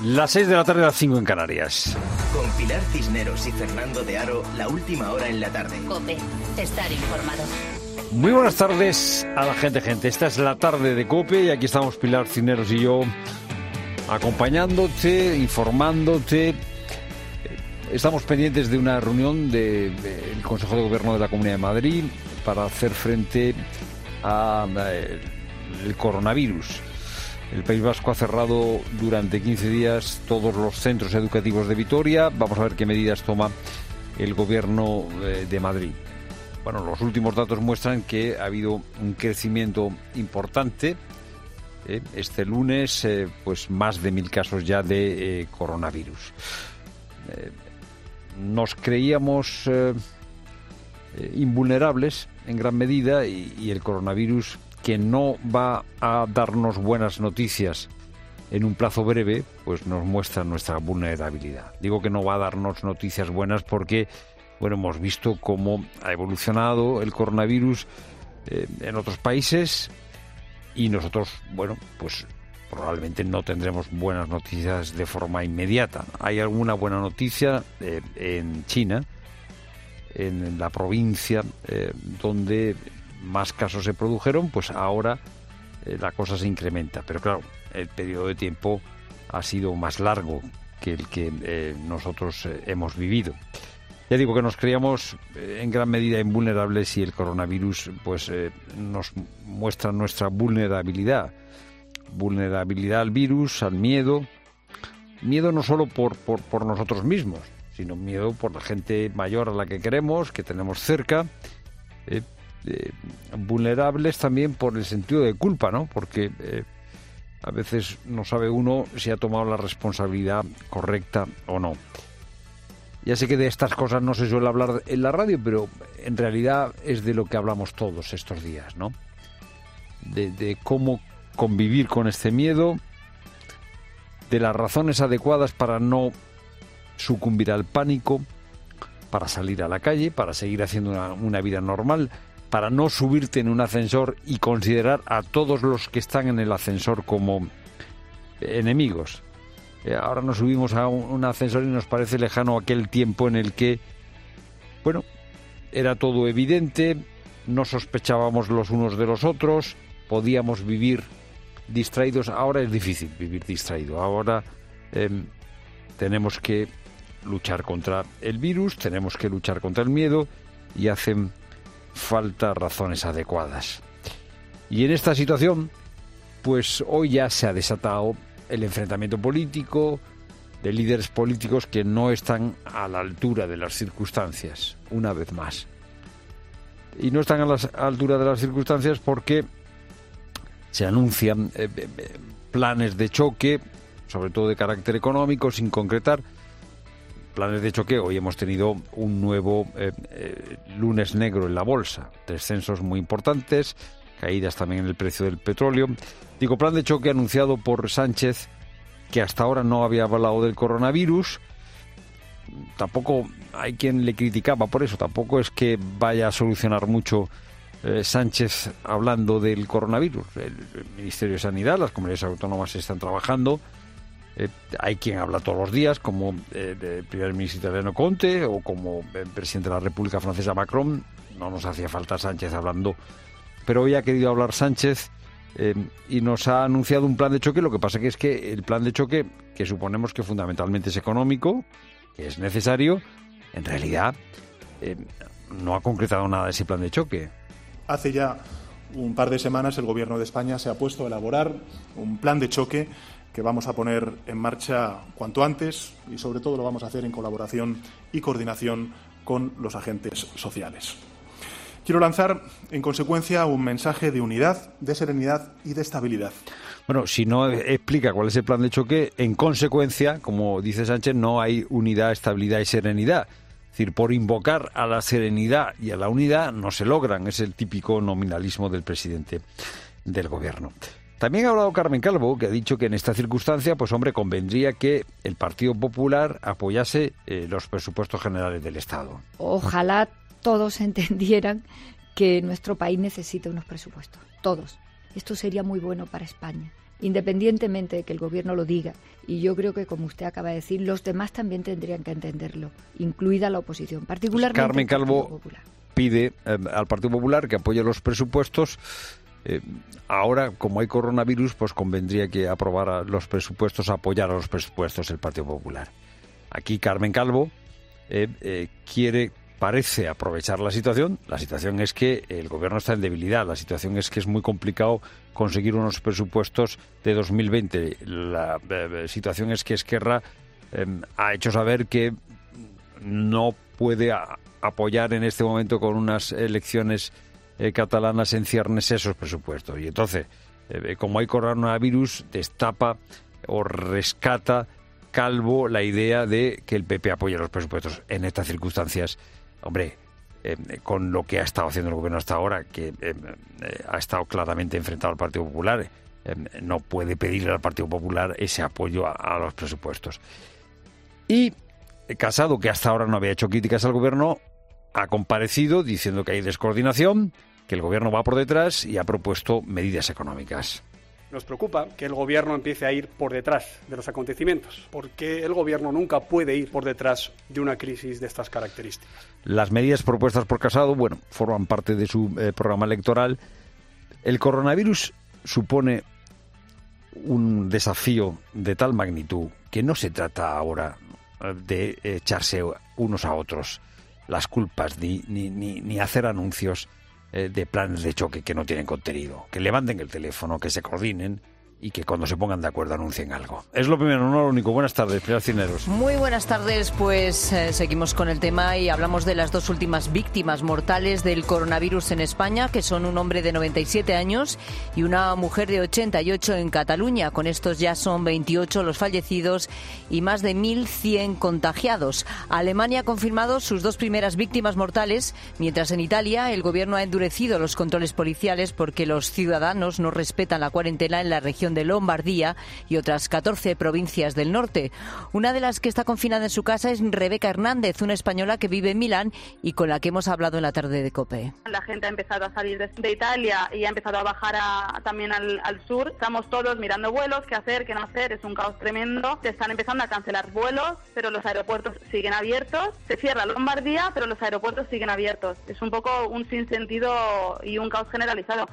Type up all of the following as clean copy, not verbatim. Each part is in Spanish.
Las 6 de la tarde, las 5 en Canarias. Con Pilar Cisneros y Fernando de Aro, la última hora en la tarde. COPE, estar informado. Muy buenas tardes a la gente. Esta es la tarde de COPE y aquí estamos Pilar Cisneros y yo acompañándote, informándote. Estamos pendientes de una reunión del Consejo de Gobierno de la Comunidad de Madrid para hacer frente al coronavirus. El País Vasco ha cerrado durante 15 días todos los centros educativos de Vitoria. Vamos a ver qué medidas toma el Gobierno de Madrid. Bueno, los últimos datos muestran que ha habido un crecimiento importante. Este lunes, pues más de 1.000 casos ya de coronavirus. Nos creíamos invulnerables en gran medida y el coronavirus, que no va a darnos buenas noticias en un plazo breve, pues nos muestra nuestra vulnerabilidad. Digo que no va a darnos noticias buenas porque, bueno, hemos visto cómo ha evolucionado el coronavirus en otros países y nosotros, bueno, pues probablemente no tendremos buenas noticias de forma inmediata. Hay alguna buena noticia en China, en la provincia donde más casos se produjeron, pues ahora la cosa se incrementa. Pero claro, el periodo de tiempo ha sido más largo que el que nosotros hemos vivido. Ya digo que nos creíamos en gran medida invulnerables y el coronavirus pues nos muestra nuestra vulnerabilidad. Vulnerabilidad al virus, al miedo. Miedo no solo por nosotros mismos, sino miedo por la gente mayor a la que queremos, que tenemos cerca. Vulnerables también por el sentido de culpa, ¿no? Porque a veces no sabe uno si ha tomado la responsabilidad correcta o no. Ya sé que de estas cosas no se suele hablar en la radio, pero en realidad es de lo que hablamos todos estos días, ¿no? De cómo convivir con este miedo, de las razones adecuadas para no sucumbir al pánico, para salir a la calle, para seguir haciendo una vida normal, para no subirte en un ascensor y considerar a todos los que están en el ascensor como enemigos. Ahora nos subimos a un ascensor y nos parece lejano aquel tiempo en el que, bueno, era todo evidente, no sospechábamos los unos de los otros, podíamos vivir distraídos. Ahora es difícil vivir distraído. Ahora tenemos que luchar contra el virus, tenemos que luchar contra el miedo y hacen falta razones adecuadas. Y en esta situación, pues hoy ya se ha desatado el enfrentamiento político de líderes políticos que no están a la altura de las circunstancias, una vez más. Y no están a la altura de las circunstancias porque se anuncian planes de choque, sobre todo de carácter económico, sin concretar. Planes de choque. Hoy hemos tenido un nuevo lunes negro en la bolsa, descensos muy importantes, caídas también en el precio del petróleo. Digo, plan de choque anunciado por Sánchez, que hasta ahora no había hablado del coronavirus. Tampoco hay quien le criticaba por eso, tampoco es que vaya a solucionar mucho Sánchez hablando del coronavirus. El Ministerio de Sanidad, las comunidades autónomas están trabajando. Hay quien habla todos los días, como el primer ministro italiano Conte o como el presidente de la República Francesa Macron. No nos hacía falta Sánchez hablando, pero hoy ha querido hablar Sánchez y nos ha anunciado un plan de choque. Lo que pasa es que el plan de choque, que suponemos que fundamentalmente es económico, que es necesario, en realidad no ha concretado nada de ese plan de choque. Hace ya un par de semanas el Gobierno de España se ha puesto a elaborar un plan de choque que vamos a poner en marcha cuanto antes y sobre todo lo vamos a hacer en colaboración y coordinación con los agentes sociales. Quiero lanzar, en consecuencia, un mensaje de unidad, de serenidad y de estabilidad. Bueno, si no explica cuál es el plan de choque, en consecuencia, como dice Sánchez, no hay unidad, estabilidad y serenidad. Es decir, por invocar a la serenidad y a la unidad no se logran. Es el típico nominalismo del presidente del Gobierno. También ha hablado Carmen Calvo, que ha dicho que en esta circunstancia, pues hombre, convendría que el Partido Popular apoyase los presupuestos generales del Estado. Ojalá todos entendieran que nuestro país necesita unos presupuestos, todos. Esto sería muy bueno para España. independientemente de que el Gobierno lo diga. Y yo creo que, como usted acaba de decir, los demás también tendrían que entenderlo, incluida la oposición, particularmente Carmen el Partido Calvo Popular. Pide al Partido Popular que apoye los presupuestos. Ahora, como hay coronavirus, pues convendría que aprobara los presupuestos, apoyara los presupuestos el Partido Popular. Aquí Carmen Calvo parece aprovechar la situación. La situación es que el Gobierno está en debilidad. La situación es que es muy complicado conseguir unos presupuestos de 2020. La situación es que Esquerra ha hecho saber que no puede apoyar en este momento con unas elecciones catalanas en ciernes esos presupuestos. Y entonces, como hay coronavirus, destapa o rescata Calvo la idea de que el PP apoye los presupuestos. En estas circunstancias, hombre, con lo que ha estado haciendo el Gobierno hasta ahora, que ha estado claramente enfrentado al Partido Popular, no puede pedirle al Partido Popular ese apoyo a los presupuestos. Y Casado, que hasta ahora no había hecho críticas al Gobierno, ha comparecido diciendo que hay descoordinación, que el Gobierno va por detrás y ha propuesto medidas económicas. Nos preocupa que el Gobierno empiece a ir por detrás de los acontecimientos, porque el Gobierno nunca puede ir por detrás de una crisis de estas características. Las medidas propuestas por Casado, forman parte de su programa electoral. El coronavirus supone un desafío de tal magnitud que no se trata ahora de echarse unos a otros las culpas ni hacer anuncios de planes de choque que no tienen contenido. Que levanten el teléfono, que se coordinen y que cuando se pongan de acuerdo anuncien algo. Es lo primero, no lo único. Buenas tardes, Pilar Cisneros. Muy buenas tardes, pues seguimos con el tema y hablamos de las dos últimas víctimas mortales del coronavirus en España, que son un hombre de 97 años y una mujer de 88 en Cataluña. Con estos ya son 28 los fallecidos y más de 1.100 contagiados. Alemania ha confirmado sus dos primeras víctimas mortales, mientras en Italia el gobierno ha endurecido los controles policiales porque los ciudadanos no respetan la cuarentena en la región de Lombardía y otras 14 provincias del norte. Una de las que está confinada en su casa es Rebeca Hernández, una española que vive en Milán y con la que hemos hablado en la tarde de COPE. La gente ha empezado a salir de Italia y ha empezado a bajar también al sur. Estamos todos mirando vuelos, qué hacer, qué no hacer, es un caos tremendo. Se están empezando a cancelar vuelos, pero los aeropuertos siguen abiertos. Se cierra Lombardía, pero los aeropuertos siguen abiertos. Es un poco un sinsentido y un caos generalizado.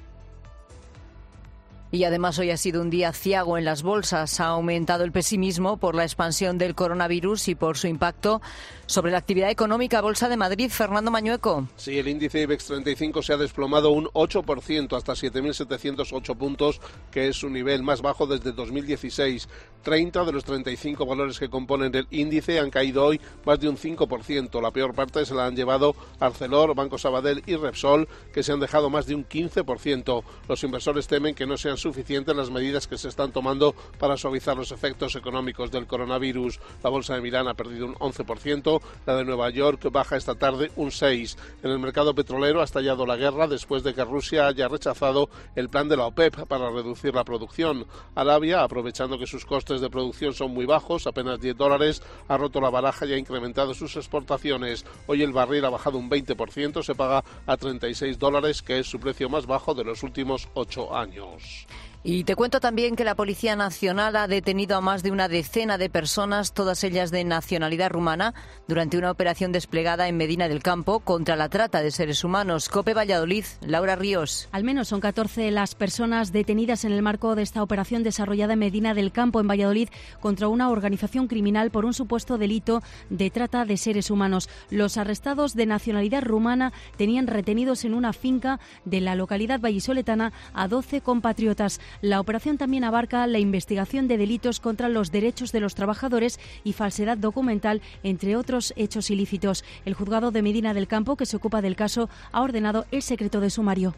Y además hoy ha sido un día ciago en las bolsas. Ha aumentado el pesimismo por la expansión del coronavirus y por su impacto sobre la actividad económica. Bolsa de Madrid, Fernando Mañueco. Sí, el índice IBEX 35 se ha desplomado un 8% hasta 7.708 puntos, que es su nivel más bajo desde 2016. 30 de los 35 valores que componen el índice han caído hoy más de un 5%. La peor parte se la han llevado Arcelor, Banco Sabadell y Repsol, que se han dejado más de un 15%. Los inversores temen que no sean suficientes las medidas que se están tomando para suavizar los efectos económicos del coronavirus. La bolsa de Milán ha perdido un 11%, la de Nueva York baja esta tarde un 6%. En el mercado petrolero ha estallado la guerra después de que Rusia haya rechazado el plan de la OPEP para reducir la producción. Arabia, aprovechando que sus costes de producción son muy bajos, apenas $10, ha roto la baraja y ha incrementado sus exportaciones. Hoy el barril ha bajado un 20%, se paga a $36, que es su precio más bajo de los últimos 8 años. Y te cuento también que la Policía Nacional ha detenido a más de una decena de personas, todas ellas de nacionalidad rumana, durante una operación desplegada en Medina del Campo contra la trata de seres humanos. COPE Valladolid, Laura Ríos. Al menos son 14 las personas detenidas en el marco de esta operación desarrollada en Medina del Campo, en Valladolid, contra una organización criminal por un supuesto delito de trata de seres humanos. Los arrestados de nacionalidad rumana tenían retenidos en una finca de la localidad vallisoletana a 12 compatriotas. La operación también abarca la investigación de delitos contra los derechos de los trabajadores y falsedad documental, entre otros hechos ilícitos. El juzgado de Medina del Campo, que se ocupa del caso, ha ordenado el secreto de sumario.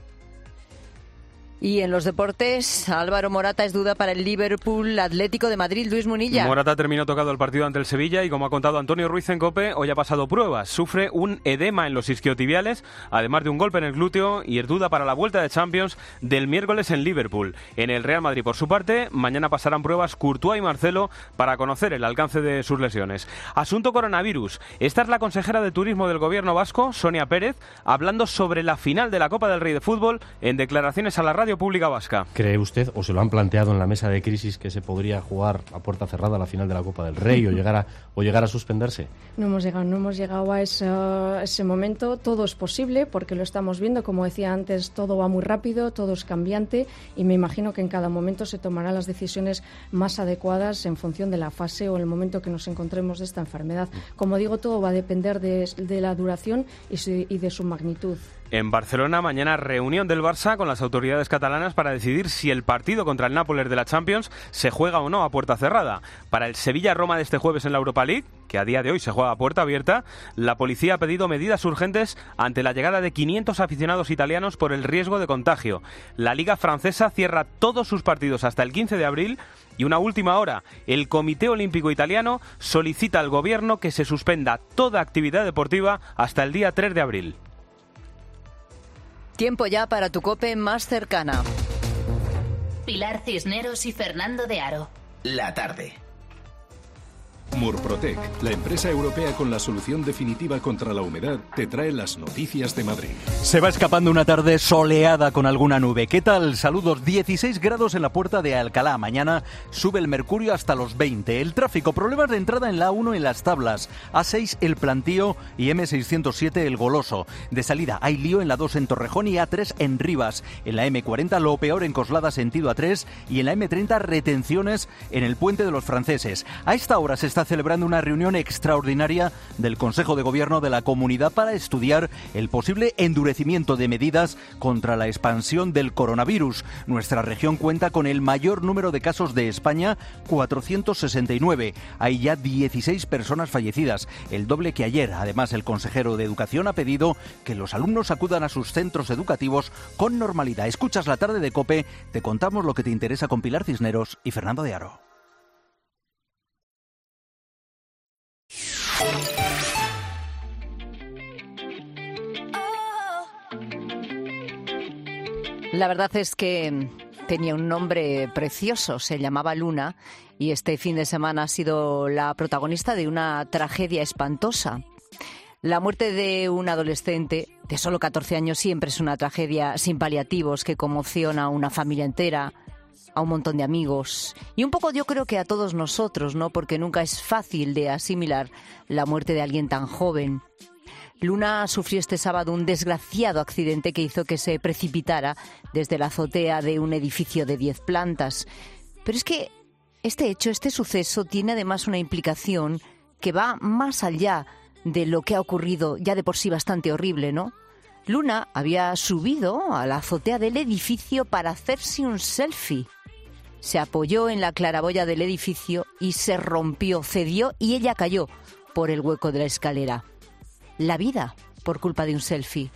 Y en los deportes, Álvaro Morata es duda para el Liverpool Atlético de Madrid. Luis Munilla. Morata terminó tocado el partido ante el Sevilla y, como ha contado Antonio Ruiz en COPE, hoy ha pasado pruebas. Sufre un edema en los isquiotibiales, además de un golpe en el glúteo, y es duda para la vuelta de Champions del miércoles en Liverpool. En el Real Madrid, por su parte, mañana pasarán pruebas Courtois y Marcelo para conocer el alcance de sus lesiones. Asunto coronavirus. Esta es la consejera de Turismo del Gobierno vasco, Sonia Pérez, hablando sobre la final de la Copa del Rey de Fútbol en declaraciones a la radio Radio Pública Vasca. ¿Cree usted, o se lo han planteado en la mesa de crisis, que se podría jugar a puerta cerrada la final de la Copa del Rey o llegar a suspenderse? No hemos llegado a ese momento. Todo es posible porque lo estamos viendo. Como decía antes, todo va muy rápido, todo es cambiante y me imagino que en cada momento se tomarán las decisiones más adecuadas en función de la fase o el momento que nos encontremos de esta enfermedad. Como digo, todo va a depender de la duración y de su magnitud. En Barcelona, mañana reunión del Barça con las autoridades catalanas para decidir si el partido contra el Nápoles de la Champions se juega o no a puerta cerrada. Para el Sevilla-Roma de este jueves en la Europa League, que a día de hoy se juega a puerta abierta, la policía ha pedido medidas urgentes ante la llegada de 500 aficionados italianos por el riesgo de contagio. La Liga francesa cierra todos sus partidos hasta el 15 de abril y una última hora. El Comité Olímpico Italiano solicita al gobierno que se suspenda toda actividad deportiva hasta el día 3 de abril. Tiempo ya para tu COPE más cercana. Pilar Cisneros y Fernando de Aro. La tarde. Murprotec, la empresa europea con la solución definitiva contra la humedad, te trae las noticias de Madrid. Se va escapando una tarde soleada con alguna nube. ¿Qué tal? Saludos. 16 grados en la puerta de Alcalá. Mañana sube el mercurio hasta los 20. El tráfico, problemas de entrada en la A1 en las tablas. A6 el Plantío y M607 el Goloso. De salida hay lío en la 2 en Torrejón y A3 en Rivas. En la M40 lo peor en Coslada sentido A3 y en la M30 retenciones en el Puente de los Franceses. A esta hora se está celebrando una reunión extraordinaria del Consejo de Gobierno de la Comunidad para estudiar el posible endurecimiento de medidas contra la expansión del coronavirus. Nuestra región cuenta con el mayor número de casos de España, 469. Hay ya 16 personas fallecidas, el doble que ayer. Además, el consejero de Educación ha pedido que los alumnos acudan a sus centros educativos con normalidad. Escuchas la tarde de COPE, te contamos lo que te interesa con Pilar Cisneros y Fernando de Aro. La verdad es que tenía un nombre precioso, se llamaba Luna, y este fin de semana ha sido la protagonista de una tragedia espantosa. La muerte de un adolescente de solo 14 años siempre es una tragedia sin paliativos que conmociona a una familia entera, a un montón de amigos y un poco yo creo que a todos nosotros, ¿no? Porque nunca es fácil de asimilar la muerte de alguien tan joven. Luna sufrió este sábado un desgraciado accidente que hizo que se precipitara desde la azotea de un edificio de 10 plantas. Pero es que este suceso tiene además una implicación que va más allá de lo que ha ocurrido, ya de por sí bastante horrible, ¿no? Luna había subido a la azotea del edificio para hacerse un selfie. Se apoyó en la claraboya del edificio y se rompió, cedió y ella cayó por el hueco de la escalera. La vida por culpa de un selfie.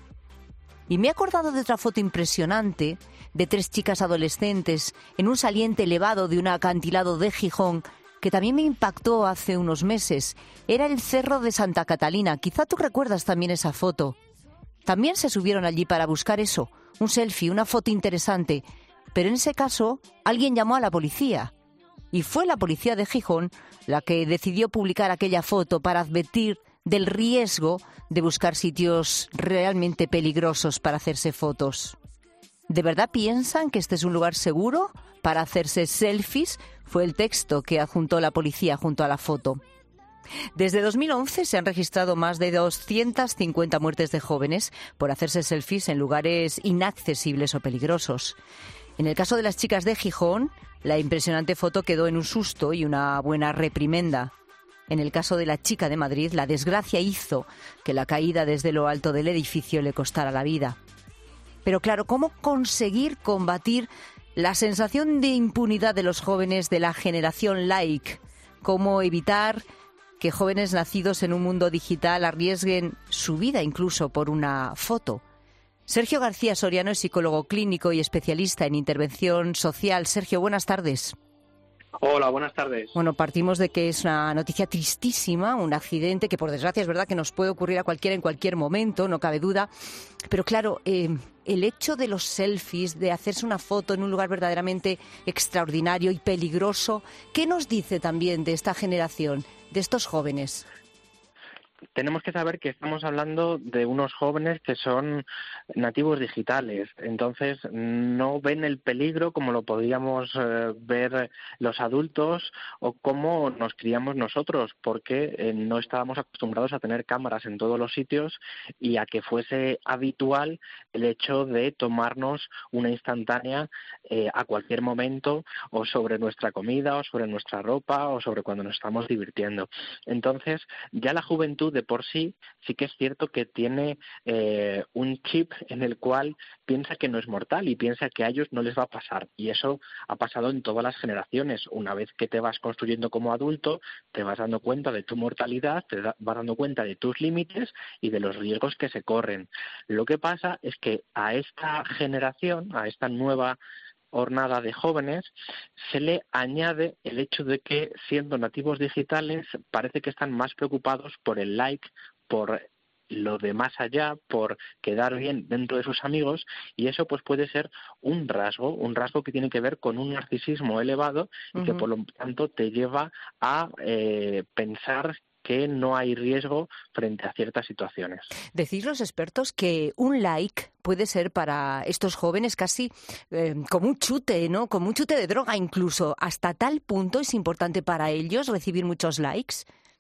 Y me he acordado de otra foto impresionante de 3 chicas adolescentes en un saliente elevado de un acantilado de Gijón que también me impactó hace unos meses. Era el Cerro de Santa Catalina. Quizá tú recuerdas también esa foto. También se subieron allí para buscar eso, un selfie, una foto interesante. Pero en ese caso, alguien llamó a la policía. Y fue la policía de Gijón la que decidió publicar aquella foto para advertir del riesgo de buscar sitios realmente peligrosos para hacerse fotos. ¿De verdad piensan que este es un lugar seguro para hacerse selfies? Fue el texto que adjuntó la policía junto a la foto. Desde 2011 se han registrado más de 250 muertes de jóvenes por hacerse selfies en lugares inaccesibles o peligrosos. En el caso de las chicas de Gijón, la impresionante foto quedó en un susto y una buena reprimenda. En el caso de la chica de Madrid, la desgracia hizo que la caída desde lo alto del edificio le costara la vida. Pero claro, ¿cómo conseguir combatir la sensación de impunidad de los jóvenes de la generación like? ¿Cómo evitar que jóvenes nacidos en un mundo digital arriesguen su vida incluso por una foto? Sergio García Soriano es psicólogo clínico y especialista en intervención social. Sergio, buenas tardes. Hola, buenas tardes. Bueno, partimos de que es una noticia tristísima, un accidente que por desgracia es verdad que nos puede ocurrir a cualquiera en cualquier momento, no cabe duda. Pero claro, el hecho de los selfies, de hacerse una foto en un lugar verdaderamente extraordinario y peligroso, ¿qué nos dice también de esta generación, de estos jóvenes? tenemos que saber que estamos hablando de unos jóvenes que son nativos digitales, entonces no ven el peligro como lo podríamos ver los adultos o como nos criamos nosotros, porque no estábamos acostumbrados a tener cámaras en todos los sitios y a que fuese habitual el hecho de tomarnos una instantánea a cualquier momento, o sobre nuestra comida, o sobre nuestra ropa, o sobre cuando nos estamos divirtiendo. Entonces, ya la juventud de por sí que es cierto que tiene un chip en el cual piensa que no es mortal y piensa que a ellos no les va a pasar. Y eso ha pasado en todas las generaciones. Una vez que te vas construyendo como adulto, te vas dando cuenta de tu mortalidad, vas dando cuenta de tus límites y de los riesgos que se corren. Lo que pasa es que a esta generación, a esta nueva hornada de jóvenes, se le añade el hecho de que, siendo nativos digitales, parece que están más preocupados por el like, por lo de más allá, por quedar bien dentro de sus amigos, y eso pues puede ser un rasgo que tiene que ver con un narcisismo elevado y que por lo tanto te lleva a pensar que no hay riesgo frente a ciertas situaciones. Decís los expertos que un like puede ser para estos jóvenes casi como un chute, ¿no? Como un chute de droga incluso. ¿Hasta tal punto es importante para ellos recibir muchos likes?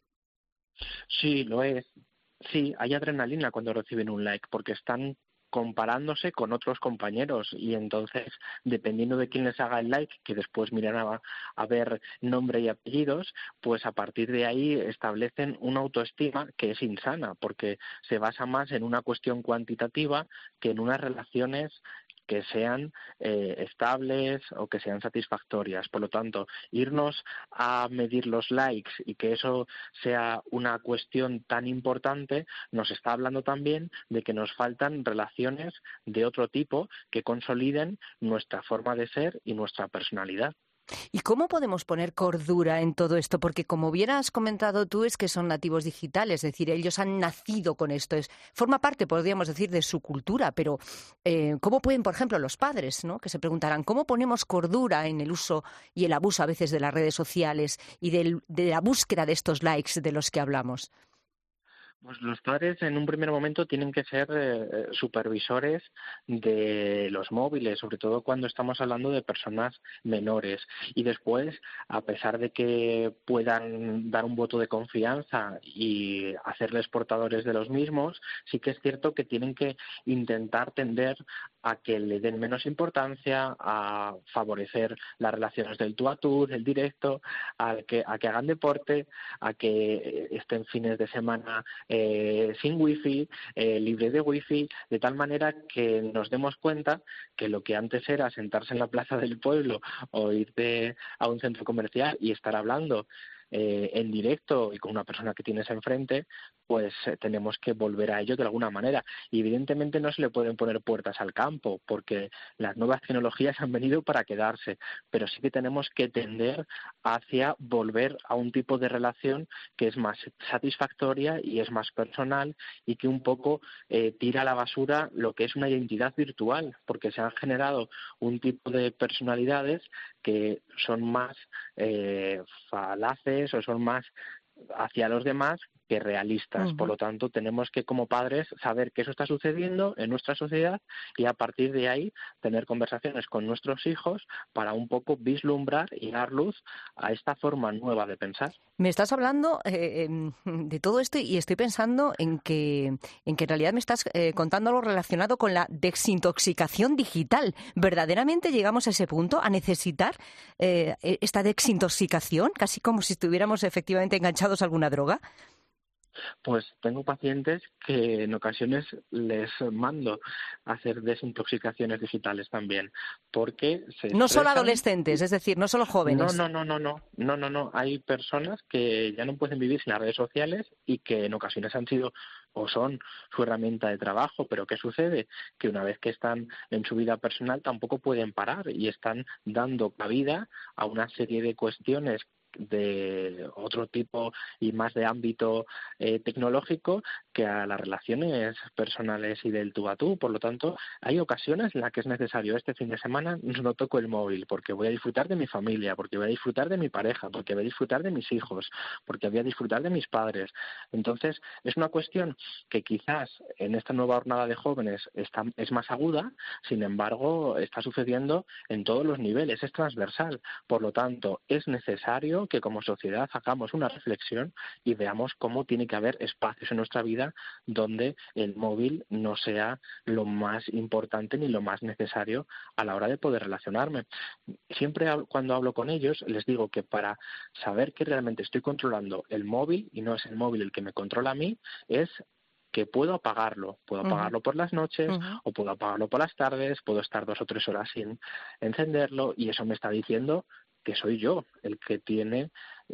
Sí, lo es. Sí, hay adrenalina cuando reciben un like, porque están comparándose con otros compañeros y entonces, dependiendo de quién les haga el like, que después miran a ver nombre y apellidos, pues a partir de ahí establecen una autoestima que es insana, porque se basa más en una cuestión cuantitativa que en unas relaciones que sean estables o que sean satisfactorias. Por lo tanto, irnos a medir los likes y que eso sea una cuestión tan importante, nos está hablando también de que nos faltan relaciones de otro tipo que consoliden nuestra forma de ser y nuestra personalidad. ¿Y cómo podemos poner cordura en todo esto? Porque como bien has comentado tú, es que son nativos digitales, es decir, ellos han nacido con esto. Forma parte, podríamos decir, de su cultura, pero ¿cómo pueden, por ejemplo, los padres, ¿no?, que se preguntarán, ¿cómo ponemos cordura en el uso y el abuso a veces de las redes sociales y de la búsqueda de estos likes de los que hablamos? Pues los padres en un primer momento tienen que ser supervisores de los móviles, sobre todo cuando estamos hablando de personas menores. Y después, a pesar de que puedan dar un voto de confianza y hacerles portadores de los mismos, sí que es cierto que tienen que intentar tender a que le den menos importancia, a favorecer las relaciones del tú a tú, del directo, a que hagan deporte, a que estén fines de semana sin wifi, libre de wifi, de tal manera que nos demos cuenta que lo que antes era sentarse en la plaza del pueblo o irte a un centro comercial y estar hablando en directo y con una persona que tienes enfrente, pues tenemos que volver a ello de alguna manera. Y evidentemente no se le pueden poner puertas al campo, porque las nuevas tecnologías han venido para quedarse, pero sí que tenemos que tender hacia volver a un tipo de relación que es más satisfactoria y es más personal y que un poco tira a la basura lo que es una identidad virtual, porque se han generado un tipo de personalidades que son más falaces o son más hacia los demás que realistas. Por lo tanto, tenemos que, como padres, saber que eso está sucediendo en nuestra sociedad y a partir de ahí tener conversaciones con nuestros hijos para un poco vislumbrar y dar luz a esta forma nueva de pensar. Me estás hablando de todo esto y estoy pensando en que en realidad me estás contando algo relacionado con la desintoxicación digital. ¿Verdaderamente llegamos a ese punto, a necesitar esta desintoxicación, casi como si estuviéramos efectivamente enganchados a alguna droga? Pues tengo pacientes que en ocasiones les mando a hacer desintoxicaciones digitales también, porque no solo adolescentes, es decir, no solo jóvenes. No. Hay personas que ya no pueden vivir sin las redes sociales y que en ocasiones han sido o son su herramienta de trabajo, pero ¿qué sucede? Que una vez que están en su vida personal tampoco pueden parar y están dando cabida a una serie de cuestiones de otro tipo y más de ámbito tecnológico que a las relaciones personales y del tú a tú. Por lo tanto, hay ocasiones en las que es necesario: este fin de semana no toco el móvil porque voy a disfrutar de mi familia, porque voy a disfrutar de mi pareja, porque voy a disfrutar de mis hijos, porque voy a disfrutar de mis padres. Entonces, es una cuestión que quizás en esta nueva jornada de jóvenes es más aguda, sin embargo, está sucediendo en todos los niveles, es transversal. Por lo tanto, es necesario que como sociedad hagamos una reflexión y veamos cómo tiene que haber espacios en nuestra vida donde el móvil no sea lo más importante ni lo más necesario a la hora de poder relacionarme. Siempre cuando hablo con ellos les digo que para saber que realmente estoy controlando el móvil y no es el móvil el que me controla a mí, es que puedo apagarlo por las noches o puedo apagarlo por las tardes, puedo estar 2 o 3 horas sin encenderlo, y eso me está diciendo que soy yo el que tiene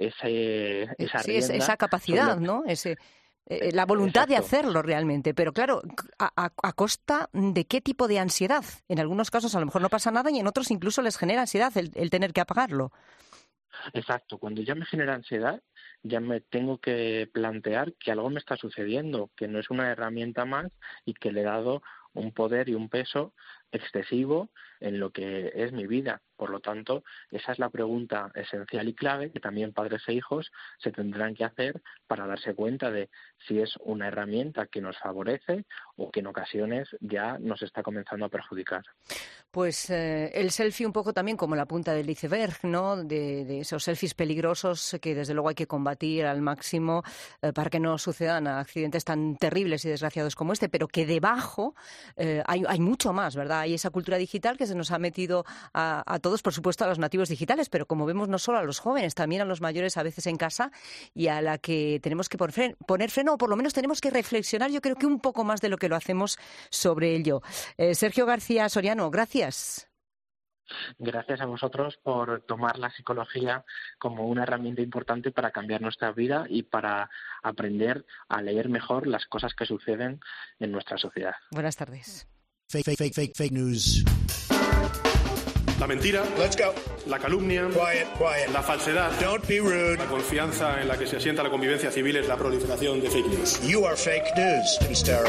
esa capacidad, ¿no? La voluntad de hacerlo realmente, pero claro, ¿a costa de qué tipo de ansiedad? En algunos casos a lo mejor no pasa nada y en otros incluso les genera ansiedad el tener que apagarlo. Exacto, cuando ya me genera ansiedad, ya me tengo que plantear que algo me está sucediendo, que no es una herramienta más y que le he dado un poder y un peso excesivo en lo que es mi vida. Por lo tanto, esa es la pregunta esencial y clave que también padres e hijos se tendrán que hacer para darse cuenta de si es una herramienta que nos favorece o que en ocasiones ya nos está comenzando a perjudicar. Pues el selfie un poco también como la punta del iceberg, ¿no? De esos selfies peligrosos que desde luego hay que combatir al máximo para que no sucedan accidentes tan terribles y desgraciados como este, pero que debajo hay mucho más, ¿verdad? Hay esa cultura digital que se nos ha metido a todos, por supuesto a los nativos digitales, pero como vemos no solo a los jóvenes, también a los mayores a veces en casa, y a la que tenemos que poner freno, o por lo menos tenemos que reflexionar, yo creo que un poco más de lo que lo hacemos sobre ello. Sergio García Soriano, gracias. Gracias a vosotros por tomar la psicología como una herramienta importante para cambiar nuestra vida y para aprender a leer mejor las cosas que suceden en nuestra sociedad. Buenas tardes. Fake news. La mentira, Let's go. la calumnia, Quiet. la falsedad, Don't be rude. la confianza en la que se asienta la convivencia civil es la proliferación de fake news. You are fake news. It's terrible.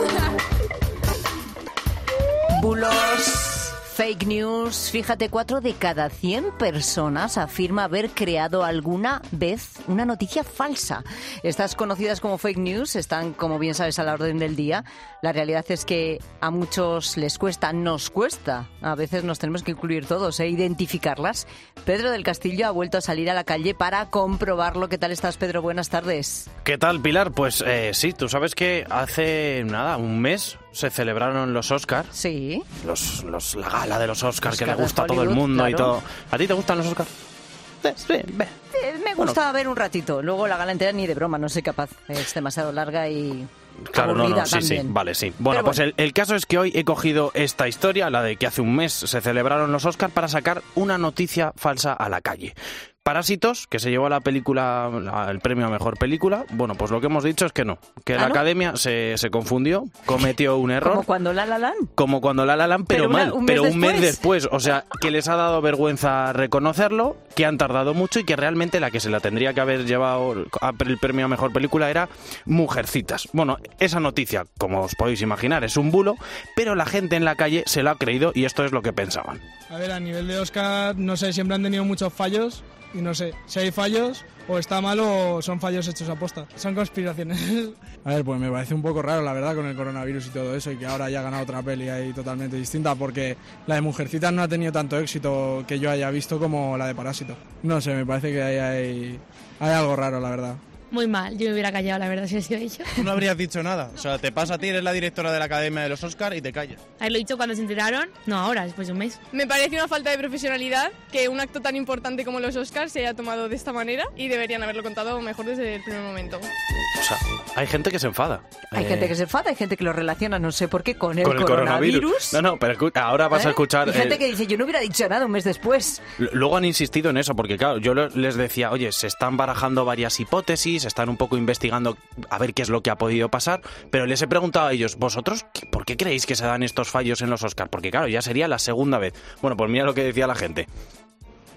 Bulos. Fake news. Fíjate, 4 de cada 100 personas afirma haber creado alguna vez una noticia falsa. Estas conocidas como fake news están, como bien sabes, a la orden del día. La realidad es que a muchos les cuesta, nos cuesta. A veces nos tenemos que incluir todos, identificarlas. Pedro del Castillo ha vuelto a salir a la calle para comprobarlo. ¿Qué tal estás, Pedro? Buenas tardes. ¿Qué tal, Pilar? Pues sí, tú sabes que hace un mes se celebraron los Oscar. Sí. La gala de los Oscar que le gusta a todo el mundo, claro. Y todo. ¿A ti te gustan los Oscar? Sí, me gusta ver un ratito. Luego la gala entera ni de broma, no soy capaz. Es demasiado larga y claro, aburrida sí, también. Sí, vale, sí. Bueno, pues el caso es que hoy he cogido esta historia, la de que hace un mes se celebraron los Oscar, para sacar una noticia falsa a la calle. Parásitos, que se llevó a la película el premio a mejor película. Bueno, pues lo que hemos dicho es que no, que la Academia se confundió, cometió un error. Como cuando La La Land. Como cuando La La Land, pero mal, un mes después. O sea, que les ha dado vergüenza reconocerlo, que han tardado mucho y que realmente la que se la tendría que haber llevado el premio a mejor película era Mujercitas. Bueno, esa noticia, como os podéis imaginar, es un bulo, pero la gente en la calle se lo ha creído y esto es lo que pensaban. A ver, a nivel de Oscar, no sé, siempre han tenido muchos fallos. Y no sé, si hay fallos, o está mal o son fallos hechos a posta. Son conspiraciones. A ver, pues me parece un poco raro, la verdad, con el coronavirus y todo eso, y que ahora haya ganado otra peli ahí totalmente distinta, porque la de Mujercitas no ha tenido tanto éxito que yo haya visto como la de Parásito. No sé, me parece que hay algo raro, la verdad. Muy mal, yo me hubiera callado, la verdad, si hubiese dicho. Tú no habrías dicho nada, o sea, te pasa a ti, eres la directora de la Academia de los Oscar y te callas. Haberlo dicho cuando se enteraron, no ahora, después de un mes. Me parece una falta de profesionalidad que un acto tan importante como los Oscars se haya tomado de esta manera y deberían haberlo contado mejor desde el primer momento. O sea, hay gente que se enfada. Hay gente que se enfada, hay gente que lo relaciona, no sé por qué, con el coronavirus. No, pero ahora vas a escuchar... Hay gente que dice, yo no hubiera dicho nada un mes después. Luego han insistido en eso, porque claro, yo les decía, oye, se están barajando varias hipótesis, están un poco investigando a ver qué es lo que ha podido pasar, pero les he preguntado a ellos, ¿vosotros por qué creéis que se dan estos fallos en los Oscar? Porque claro, ya sería la segunda vez. Bueno, pues mira lo que decía la gente.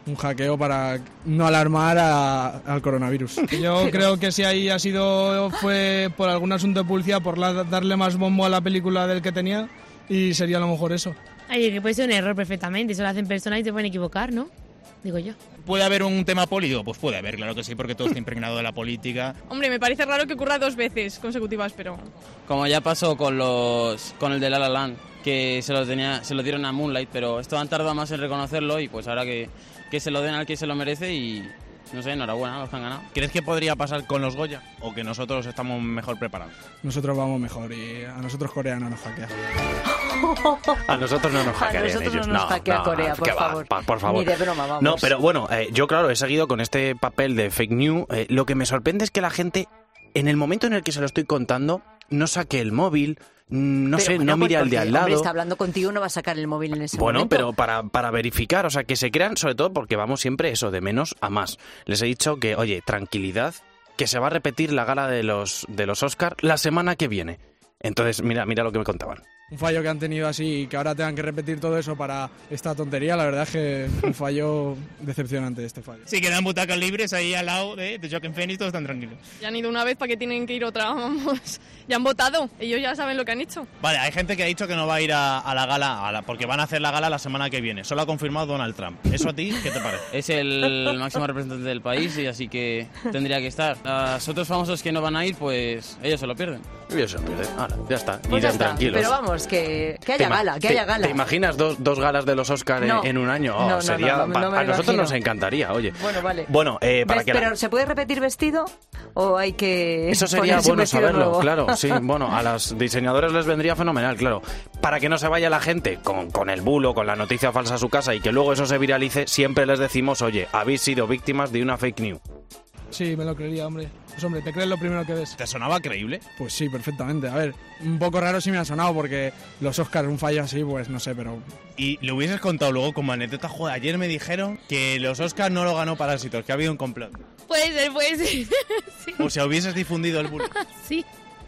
un hackeo para no alarmar al coronavirus. Yo creo que si ahí fue por algún asunto de publicidad, por darle más bombo a la película del que tenía, y sería a lo mejor eso. Ay, que puede ser un error perfectamente, eso lo hacen personas y te pueden equivocar, ¿no? Digo yo. ¿Puede haber un tema político? Pues puede haber, claro que sí, porque todo está impregnado de la política. Hombre, me parece raro que ocurra 2 veces consecutivas, pero... Como ya pasó con el de La La Land, que se lo dieron a Moonlight, pero esto han tardado más en reconocerlo y pues ahora que se lo den al que se lo merece y... No sé, enhorabuena, los que han ganado. ¿Crees que podría pasar con los Goya o que nosotros estamos mejor preparados? Nosotros vamos mejor y a nosotros Corea no nos hackea. A nosotros no nos hackearían ellos. A nosotros no nos hackea Corea, por favor. Por favor. Ni de broma, vamos. No, pero bueno, yo claro, he seguido con este papel de fake news. Lo que me sorprende es que la gente, en el momento en el que se lo estoy contando, no saque el móvil, no mire al de al lado. Hombre, está hablando contigo, no va a sacar el móvil en ese Bueno, momento. pero para verificar, o sea, que se crean, sobre todo porque vamos siempre eso, de menos a más. Les he dicho que, oye, tranquilidad, que se va a repetir la gala de los Oscar la semana que viene. Entonces, mira lo que me contaban. Un fallo que han tenido así y que ahora tengan que repetir todo eso para esta tontería, la verdad es que un fallo decepcionante este fallo. Sí, quedan butacas libres ahí al lado de Joaquin Phoenix, todos están tranquilos. Ya han ido una vez, ¿para qué tienen que ir otra? Vamos, ya han votado, ellos ya saben lo que han hecho. Vale, hay gente que ha dicho que no va a ir a la gala, porque van a hacer la gala la semana que viene. Solo ha confirmado Donald Trump. ¿Eso a ti qué te parece? Es el máximo representante del país y así que tendría que estar. Los otros famosos que no van a ir, pues ellos se lo pierden. Ellos se lo pierden. Ahora, ya está. Pues Irán tranquilos. Pero vamos, que haya gala, que haya gala. ¿Te imaginas dos galas de los Oscar en un año? No, sería, no me a nosotros imagino. Nos encantaría, oye. Bueno, vale. Bueno, para que ¿Pero se puede repetir vestido o hay que Eso sería ponerse un bueno vestido saberlo, nuevo? claro, sí. Bueno, a los diseñadores les vendría fenomenal, claro. Para que no se vaya la gente con el bulo, con la noticia falsa a su casa y que luego eso se viralice, siempre les decimos, oye, habéis sido víctimas de una fake news. Sí, me lo creería, hombre. Pues hombre, ¿te crees lo primero que ves? ¿Te sonaba creíble? Pues sí, perfectamente. A ver, un poco raro sí me ha sonado porque los Oscars, un fallo así, pues no sé, pero... Y lo hubieses contado luego como anécdota, joder, ayer me dijeron que los Oscars no lo ganó Parásitos, que ha habido un complot. Puede ser. Sí. O sea, hubieses difundido el bulo. Sí.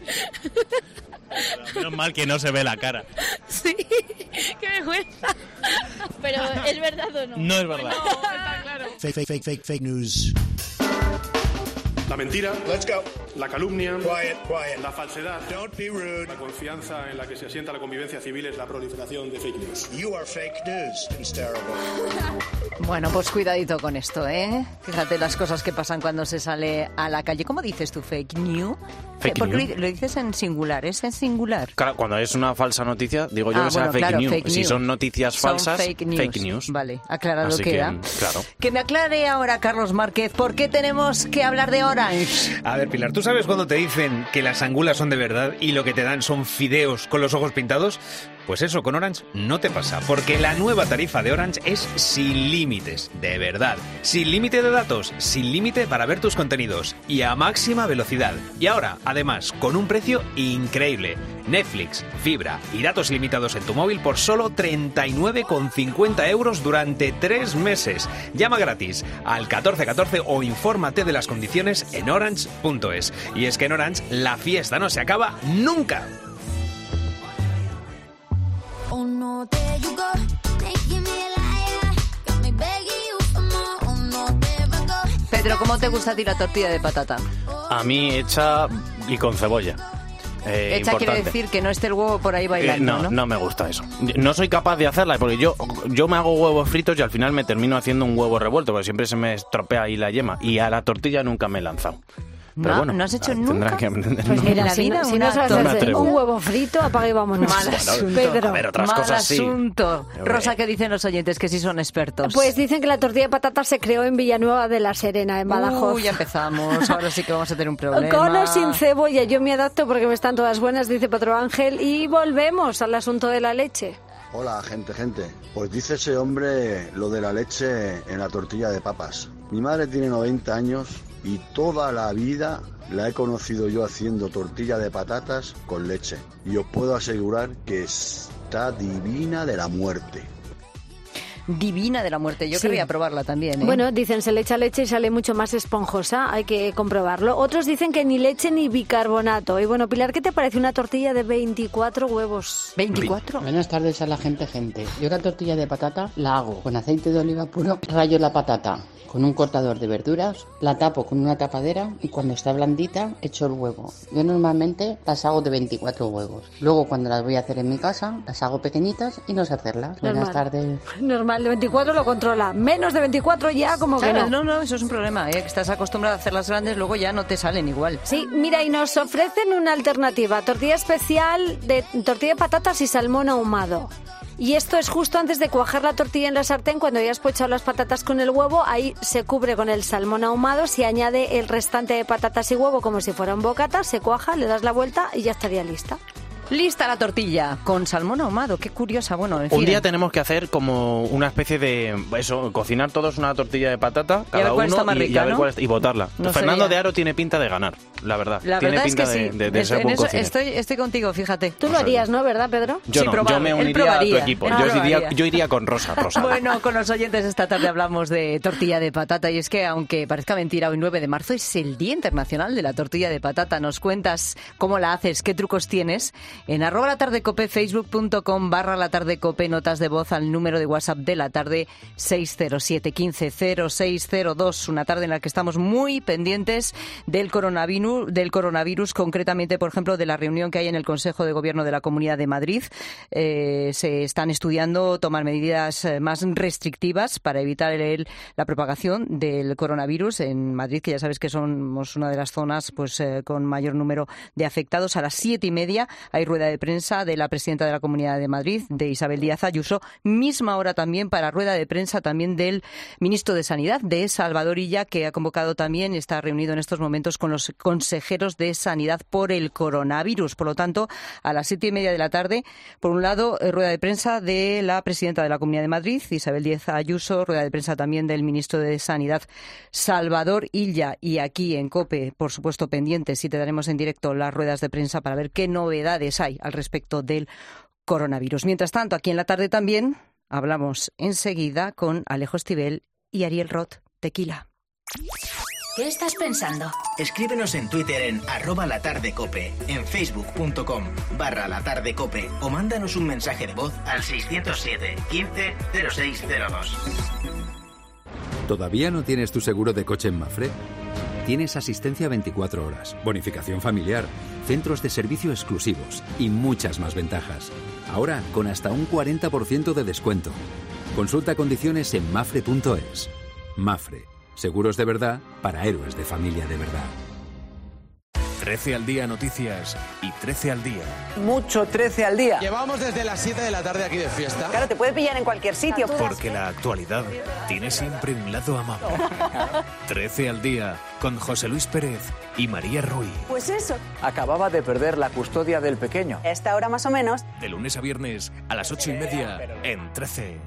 Menos mal que no se ve la cara. Sí, qué vergüenza. Pero, ¿es verdad o no? No es verdad. No, está claro. Fake news. La mentira, Let's go. la calumnia, Quiet. la falsedad, Don't be rude. la confianza en la que se asienta la convivencia civil es la proliferación de fake news. You are fake news. It's terrible. Bueno, pues cuidadito con esto, ¿eh? Fíjate las cosas que pasan cuando se sale a la calle. ¿Cómo dices tú, fake news? Porque news. lo dices en singular, ¿es en singular? Claro, cuando es una falsa noticia, digo yo que sea bueno, fake news. Fake si news. son noticias Son falsas, fake news. Vale, aclarado Así queda. claro. Que me aclare ahora, Carlos Márquez, ¿por qué tenemos que hablar de Orange? A ver, Pilar, ¿tú sabes cuando te dicen que las angulas son de verdad y lo que te dan son fideos con los ojos pintados? Pues eso con Orange no te pasa, porque la nueva tarifa de Orange es sin límites, de verdad. Sin límite de datos, sin límite para ver tus contenidos y a máxima velocidad. Y ahora, además, con un precio increíble. Netflix, fibra y datos ilimitados en tu móvil por solo 39,50 € durante 3 meses. Llama gratis al 1414 o infórmate de las condiciones en orange.es. Y es que en Orange la fiesta no se acaba nunca. Oh no, there you go, making me a liar. Got me begging you for more. Oh no, there I go. Pedro, ¿cómo te gusta a ti la tortilla de patata? A mí hecha y con cebolla. Hecha quiere decir que no esté el huevo por ahí bailando, no me gusta eso. No soy capaz de hacerla porque yo me hago huevos fritos y al final me termino haciendo un huevo revuelto porque siempre se me estropea ahí la yema y a la tortilla nunca me he lanzado. Pero bueno, ¿no has hecho nunca? Que aprender. Pues mira, en la vida si no sabes hacer atrevo. un huevo frito, apaga y vámonos. Mal asunto. Pedro. A ver, otras Mal cosas sí. asunto. Rosa, ¿qué dicen los oyentes? Que sí son expertos. Pues dicen que la tortilla de patata se creó en Villanueva de la Serena, en Badajoz. Ya empezamos. Ahora sí que vamos a tener un problema. Con o sin cebolla, yo me adapto porque me están todas buenas, dice Pedro Ángel. Y volvemos al asunto de la leche. Hola, gente. Pues dice ese hombre lo de la leche en la tortilla de papas. Mi madre tiene 90 años y toda la vida la he conocido yo haciendo tortilla de patatas con leche. Y os puedo asegurar que está divina de la muerte. divina de la muerte. Yo querría probarla también, ¿eh? Bueno, dicen se le echa leche y sale mucho más esponjosa, hay que comprobarlo. Otros dicen que ni leche ni bicarbonato. Y bueno, Pilar, ¿qué te parece una tortilla de 24 huevos? ¿24? Buenas tardes a la gente. Yo la tortilla de patata la hago con aceite de oliva puro, rayo la patata con un cortador de verduras, la tapo con una tapadera y cuando está blandita echo el huevo. Yo normalmente las hago de 24 huevos. Luego cuando las voy a hacer en mi casa, las hago pequeñitas y no sé hacerlas. Buenas tardes. Normal, de 24 lo controla. Menos de 24 ya como que no. No, eso es un problema, ¿eh? Que estás acostumbrado a hacerlas grandes, luego ya no te salen igual. Sí, mira, y nos ofrecen una alternativa. Tortilla especial de tortilla de patatas y salmón ahumado. Y esto es justo antes de cuajar la tortilla en la sartén, cuando ya has pochado las patatas con el huevo, ahí se cubre con el salmón ahumado, se añade el restante de patatas y huevo como si fuera un bocata, se cuaja, le das la vuelta y ya estaría lista. Lista la tortilla con salmón ahumado, qué curiosa. Bueno, en fin. Un día tenemos que hacer como una especie de cocinar todos una tortilla de patata, cada uno, y botarla. No Fernando sería. de Aro tiene pinta de ganar, la verdad. La tiene verdad pinta es que de ser buen cocinero. estoy contigo, fíjate. Tú lo harías, ¿no? ¿Verdad, Pedro? Yo no, yo me uniría a tu equipo. Yo iría con Rosa. Bueno, con los oyentes esta tarde hablamos de tortilla de patata, y es que aunque parezca mentira, hoy 9 de marzo es el Día Internacional de la Tortilla de Patata. Nos cuentas cómo la haces, qué trucos tienes en @latardecope, facebook.com/latardecope, notas de voz al número de WhatsApp de la tarde 607 15 0602. Una tarde en la que estamos muy pendientes del coronavirus, concretamente, por ejemplo, de la reunión que hay en el Consejo de Gobierno de la Comunidad de Madrid. Se están estudiando tomar medidas más restrictivas para evitar la propagación del coronavirus en Madrid, que ya sabes que somos una de las zonas con mayor número de afectados. A las 7:30 hay rueda de prensa de la presidenta de la Comunidad de Madrid, de Isabel Díaz Ayuso. Misma hora también para rueda de prensa también del ministro de Sanidad, de Salvador Illa, que ha convocado también, está reunido en estos momentos con los consejeros de Sanidad por el coronavirus. Por lo tanto, a las 7:30 de la tarde, por un lado, rueda de prensa de la presidenta de la Comunidad de Madrid, Isabel Díaz Ayuso, rueda de prensa también del ministro de Sanidad, Salvador Illa, y aquí en COPE, por supuesto, pendientes, y te daremos en directo las ruedas de prensa para ver qué novedades hay al respecto del coronavirus. Mientras tanto, aquí en la tarde también hablamos enseguida con Alejo Estivell y Ariel Roth. Tequila. ¿Qué estás pensando? Escríbenos en Twitter en @latardecope, en facebook.com/latardecope o mándanos un mensaje de voz al 607 15 0602. ¿Todavía no tienes tu seguro de coche en Mafre? Tienes asistencia 24 horas, bonificación familiar, centros de servicio exclusivos y muchas más ventajas. Ahora con hasta un 40% de descuento. Consulta condiciones en mafre.es. Mafre. Seguros de verdad para héroes de familia de verdad. 13 al día noticias y 13 al día. Mucho 13 al día. Llevamos desde las 7 de la tarde aquí de fiesta. Claro, te puede pillar en cualquier sitio. Porque la actualidad tiene siempre un lado amable. 13 al día con José Luis Pérez y María Ruiz. Pues eso. Acababa de perder la custodia del pequeño. A esta hora más o menos. De lunes a viernes a las 8:30 en 13.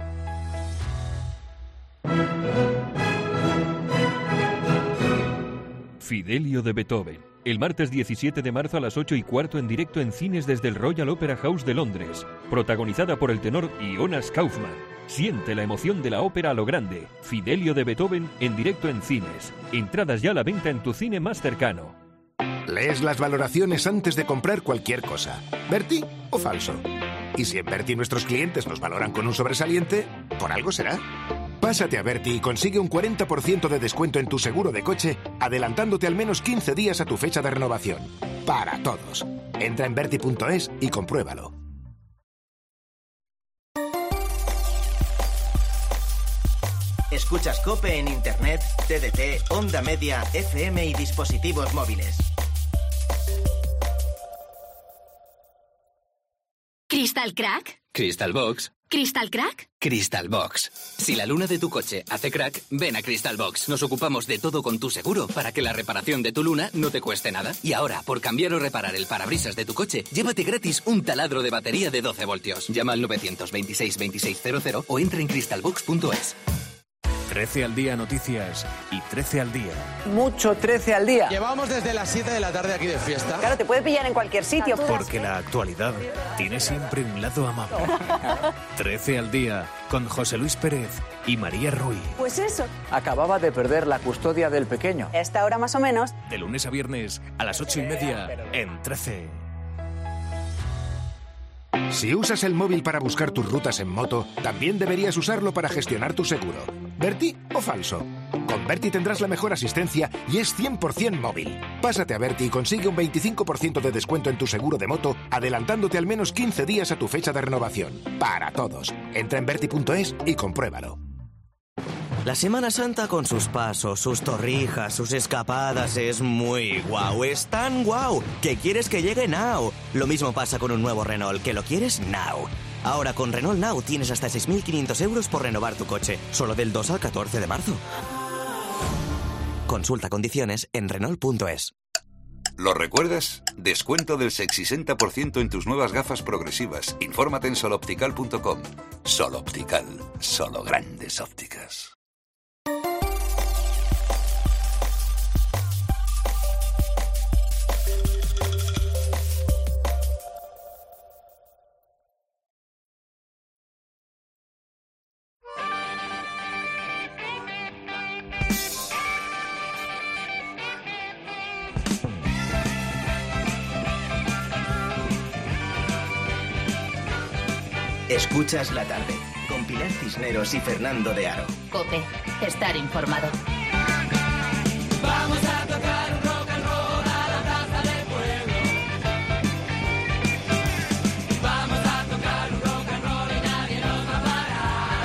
Fidelio de Beethoven. El martes 17 de marzo a las 8:15 en directo en cines desde el Royal Opera House de Londres. Protagonizada por el tenor Jonas Kaufmann. Siente la emoción de la ópera a lo grande. Fidelio de Beethoven en directo en cines. Entradas ya a la venta en tu cine más cercano. Lees las valoraciones antes de comprar cualquier cosa. ¿Berti o falso? Y si en Berti nuestros clientes nos valoran con un sobresaliente, por algo será. Pásate a Berti y consigue un 40% de descuento en tu seguro de coche, adelantándote al menos 15 días a tu fecha de renovación. Para todos. Entra en berti.es y compruébalo. Escuchas COPE en Internet, TDT, Onda Media, FM y dispositivos móviles. ¿Crystal Crack? Crystal Box. ¿Crystal Crack? Crystal Box. Si la luna de tu coche hace crack, ven a Crystal Box. Nos ocupamos de todo con tu seguro para que la reparación de tu luna no te cueste nada. Y ahora, por cambiar o reparar el parabrisas de tu coche, llévate gratis un taladro de batería de 12 voltios. Llama al 926 2600 o entra en crystalbox.es. 13 al día noticias y 13 al día. Mucho 13 al día. Llevamos desde las 7 de la tarde aquí de fiesta. Claro, te puede pillar en cualquier sitio. Porque la actualidad tiene siempre un lado amable. 13 al día con José Luis Pérez y María Ruiz. Pues eso. Acababa de perder la custodia del pequeño. A esta hora más o menos. De lunes a viernes a las 8:30 en 13. Si usas el móvil para buscar tus rutas en moto, también deberías usarlo para gestionar tu seguro. ¿Berti o falso? Con Berti tendrás la mejor asistencia y es 100% móvil. Pásate a Berti y consigue un 25% de descuento en tu seguro de moto, adelantándote al menos 15 días a tu fecha de renovación. Para todos. Entra en berti.es y compruébalo. La Semana Santa con sus pasos, sus torrijas, sus escapadas es muy guau. Es tan guau que quieres que llegue now. Lo mismo pasa con un nuevo Renault, que lo quieres now. Ahora con Renault Now tienes hasta 6.500 euros por renovar tu coche, solo del 2 al 14 de marzo. Consulta condiciones en Renault.es. ¿Lo recuerdas? Descuento del 60% en tus nuevas gafas progresivas. Infórmate en soloptical.com. Sol Optical, solo grandes ópticas. Escuchas la tarde con Pilar Cisneros y Fernando de Aro. COPE, estar informado. Vamos a tocar rock and roll a la plaza del pueblo. Vamos a tocar rock and roll y nadie nos va a parar.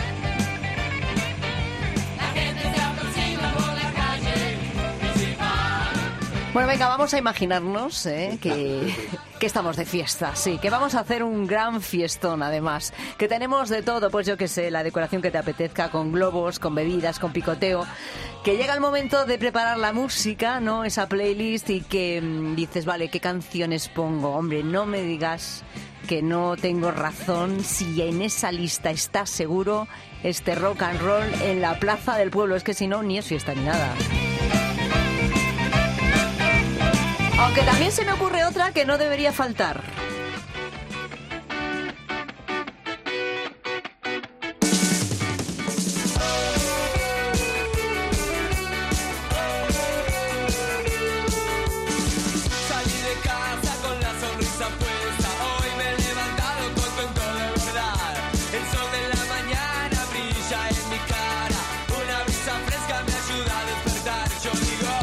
La gente se aproxima por la calle y se va. Bueno, venga, vamos a imaginarnos que estamos de fiesta, sí, que vamos a hacer un gran fiestón además, que tenemos de todo, pues yo qué sé, la decoración que te apetezca, con globos, con bebidas, con picoteo, que llega el momento de preparar la música, ¿no? Esa playlist y que dices, vale, ¿qué canciones pongo? Hombre, no me digas que no tengo razón si en esa lista está seguro este rock and roll en la plaza del pueblo, es que si no, ni es fiesta ni nada. Aunque también se me ocurre otra que no debería faltar. Salí de casa con la sonrisa puesta. Hoy me he levantado contento de verdad. El sol de la mañana brilla en mi cara. Una brisa fresca me ayuda a despertar. Yo digo...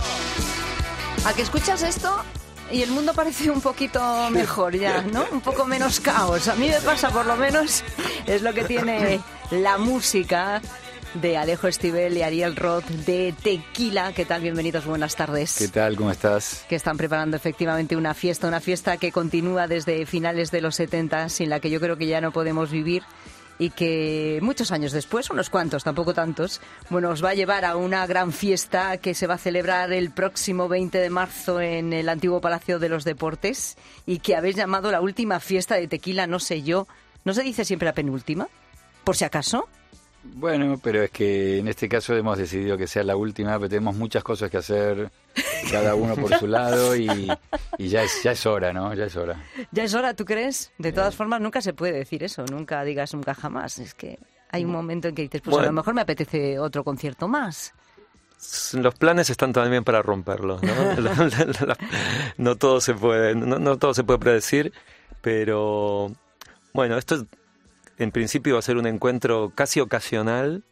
¿A que escuchas esto? Y el mundo parece un poquito mejor ya, ¿no? Un poco menos caos. A mí me pasa, por lo menos, es lo que tiene la música de Alejo Stivel y Ariel Roth de Tequila. ¿Qué tal? Bienvenidos, buenas tardes. ¿Qué tal? ¿Cómo estás? Que están preparando efectivamente una fiesta que continúa desde finales de los 70, sin la que yo creo que ya no podemos vivir. Y que muchos años después, unos cuantos, tampoco tantos, bueno, os va a llevar a una gran fiesta que se va a celebrar el próximo 20 de marzo en el antiguo Palacio de los Deportes y que habéis llamado la última fiesta de Tequila, no sé yo. ¿No se dice siempre la penúltima? ¿Por si acaso? Bueno, pero es que en este caso hemos decidido que sea la última, pero tenemos muchas cosas que hacer, cada uno por su lado, y ya es hora, ¿no? Ya es hora. ¿Ya es hora, tú crees? De todas formas, nunca se puede decir eso, nunca digas nunca jamás. Es que hay un momento en que dices, pues bueno, a lo mejor me apetece otro concierto más. Los planes están también para romperlos, ¿no? No todo se puede, no todo se puede predecir, pero bueno, esto en principio va a ser un encuentro casi ocasional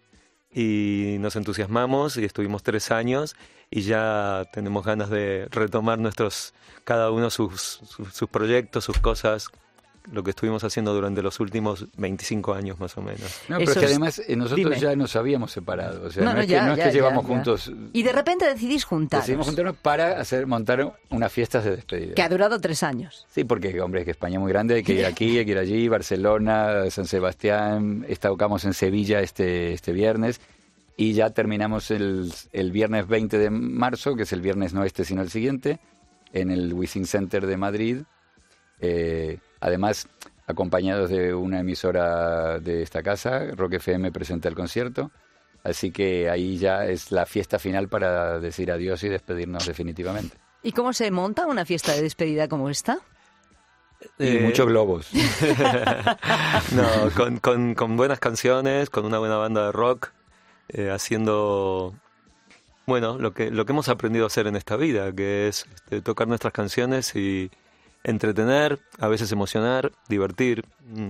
y nos entusiasmamos y estuvimos 3 años y ya tenemos ganas de retomar cada uno sus proyectos, sus cosas, lo que estuvimos haciendo durante los últimos 25 años más o menos. No, pero es que además nosotros ya nos habíamos separado, o sea, no es que llevamos juntos. Y de repente decidís juntaros. Decidimos juntarnos para montar unas fiestas de despedida. Que ha durado 3 años. Sí, porque, hombre, es que España es muy grande, hay que ir aquí, hay que ir allí, Barcelona, San Sebastián, tocamos en Sevilla este viernes y ya terminamos el viernes 20 de marzo, que es el viernes no sino el siguiente, en el Withing Center de Madrid. Además, acompañados de una emisora de esta casa, Rock FM presenta el concierto, Así que ahí ya es la fiesta final para decir adiós y despedirnos definitivamente. ¿Y cómo se monta una fiesta de despedida como esta? Y muchos globos. No, con buenas canciones, con una buena banda de rock, haciendo, bueno, lo que hemos aprendido a hacer en esta vida, que es tocar nuestras canciones y entretener, a veces emocionar, divertir.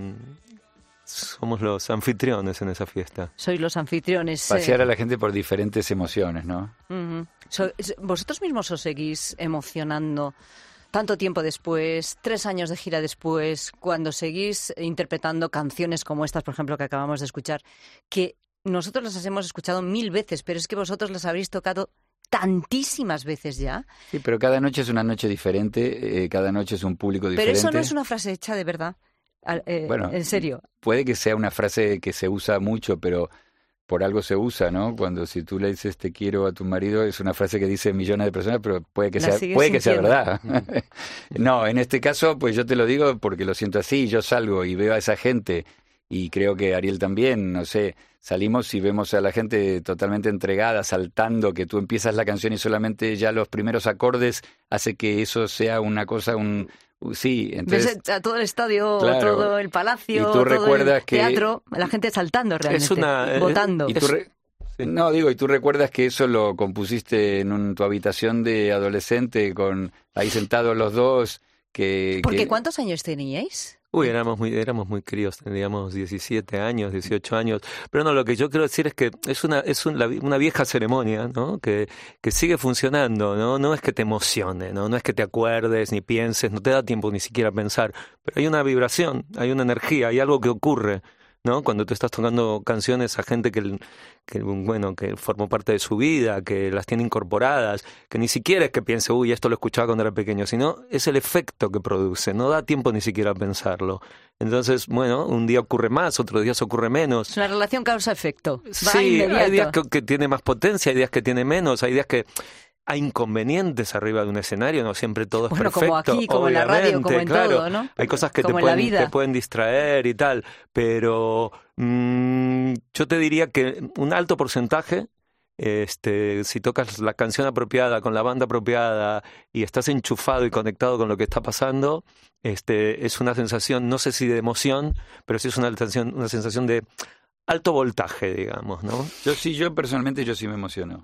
Somos los anfitriones en esa fiesta. Sois los anfitriones. Pasear a la gente por diferentes emociones, ¿no? Uh-huh. ¿Vosotros mismos os seguís emocionando tanto tiempo después, 3 años de gira después, cuando seguís interpretando canciones como estas, por ejemplo, que acabamos de escuchar, que nosotros las hemos escuchado 1000 veces, pero es que vosotros las habréis tocado tantísimas veces ya? Sí, pero cada noche es una noche diferente, cada noche es un público diferente. Pero eso no es una frase hecha de verdad. Bueno, en serio. Puede que sea una frase que se usa mucho, pero por algo se usa, ¿no? Cuando si tú le dices te quiero a tu marido, es una frase que dice millones de personas, pero puede que sea verdad. No, en este caso, pues yo te lo digo porque lo siento así, yo salgo y veo a esa gente, y creo que Ariel también, no sé, salimos y vemos a la gente totalmente entregada, saltando, que tú empiezas la canción y solamente ya los primeros acordes hace que eso sea una cosa, sí, entonces ves a todo el estadio, claro, todo el palacio, y tú todo el teatro, que la gente saltando realmente, es votando. Y tú recuerdas que eso lo compusiste en tu habitación de adolescente, con ahí sentados los dos. Porque ¿cuántos años teníais? Uy, éramos muy críos, teníamos 17 años, 18 años. Pero no, lo que yo quiero decir es que es una vieja ceremonia, ¿no? Que sigue funcionando, ¿no? No es que te emocione, ¿no? No es que te acuerdes ni pienses, no te da tiempo ni siquiera a pensar. Pero hay una vibración, hay una energía, hay algo que ocurre, ¿no? Cuando tú estás tocando canciones a gente que formó parte de su vida, que las tiene incorporadas, que ni siquiera es que piense, uy, esto lo escuchaba cuando era pequeño, sino es el efecto que produce, no da tiempo ni siquiera a pensarlo. Entonces, bueno, un día ocurre más, otros días ocurre menos. Es una relación causa-efecto. Sí, hay días que tiene más potencia, hay días que tiene menos, hay días que hay inconvenientes arriba de un escenario, no siempre todo es perfecto. Como aquí, como en la radio, como en todo, ¿no? Hay cosas que te pueden distraer y tal, pero yo te diría que un alto porcentaje, si tocas la canción apropiada, con la banda apropiada y estás enchufado y conectado con lo que está pasando, es una sensación, no sé si de emoción, pero sí es una sensación de alto voltaje, digamos, ¿no? Yo personalmente sí me emociono.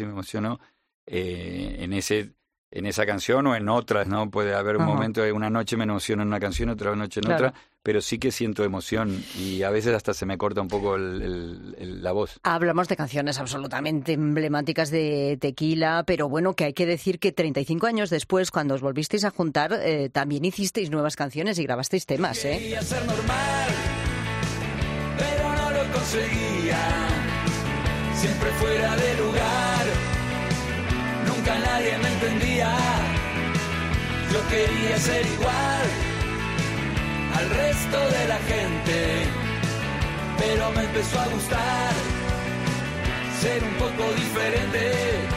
En esa canción o en otras, ¿no? Puede haber un momento de una noche me emociono en una canción, otra noche en otra, pero sí que siento emoción y a veces hasta se me corta un poco la voz. Hablamos de canciones absolutamente emblemáticas de Tequila, pero bueno, que hay que decir que 35 años después, cuando os volvisteis a juntar, también hicisteis nuevas canciones y grabasteis temas, ¿eh? Quería ser normal, pero no lo conseguía, siempre fuera de lugar. Nunca nadie me entendía, yo quería ser igual al resto de la gente, pero me empezó a gustar ser un poco diferente.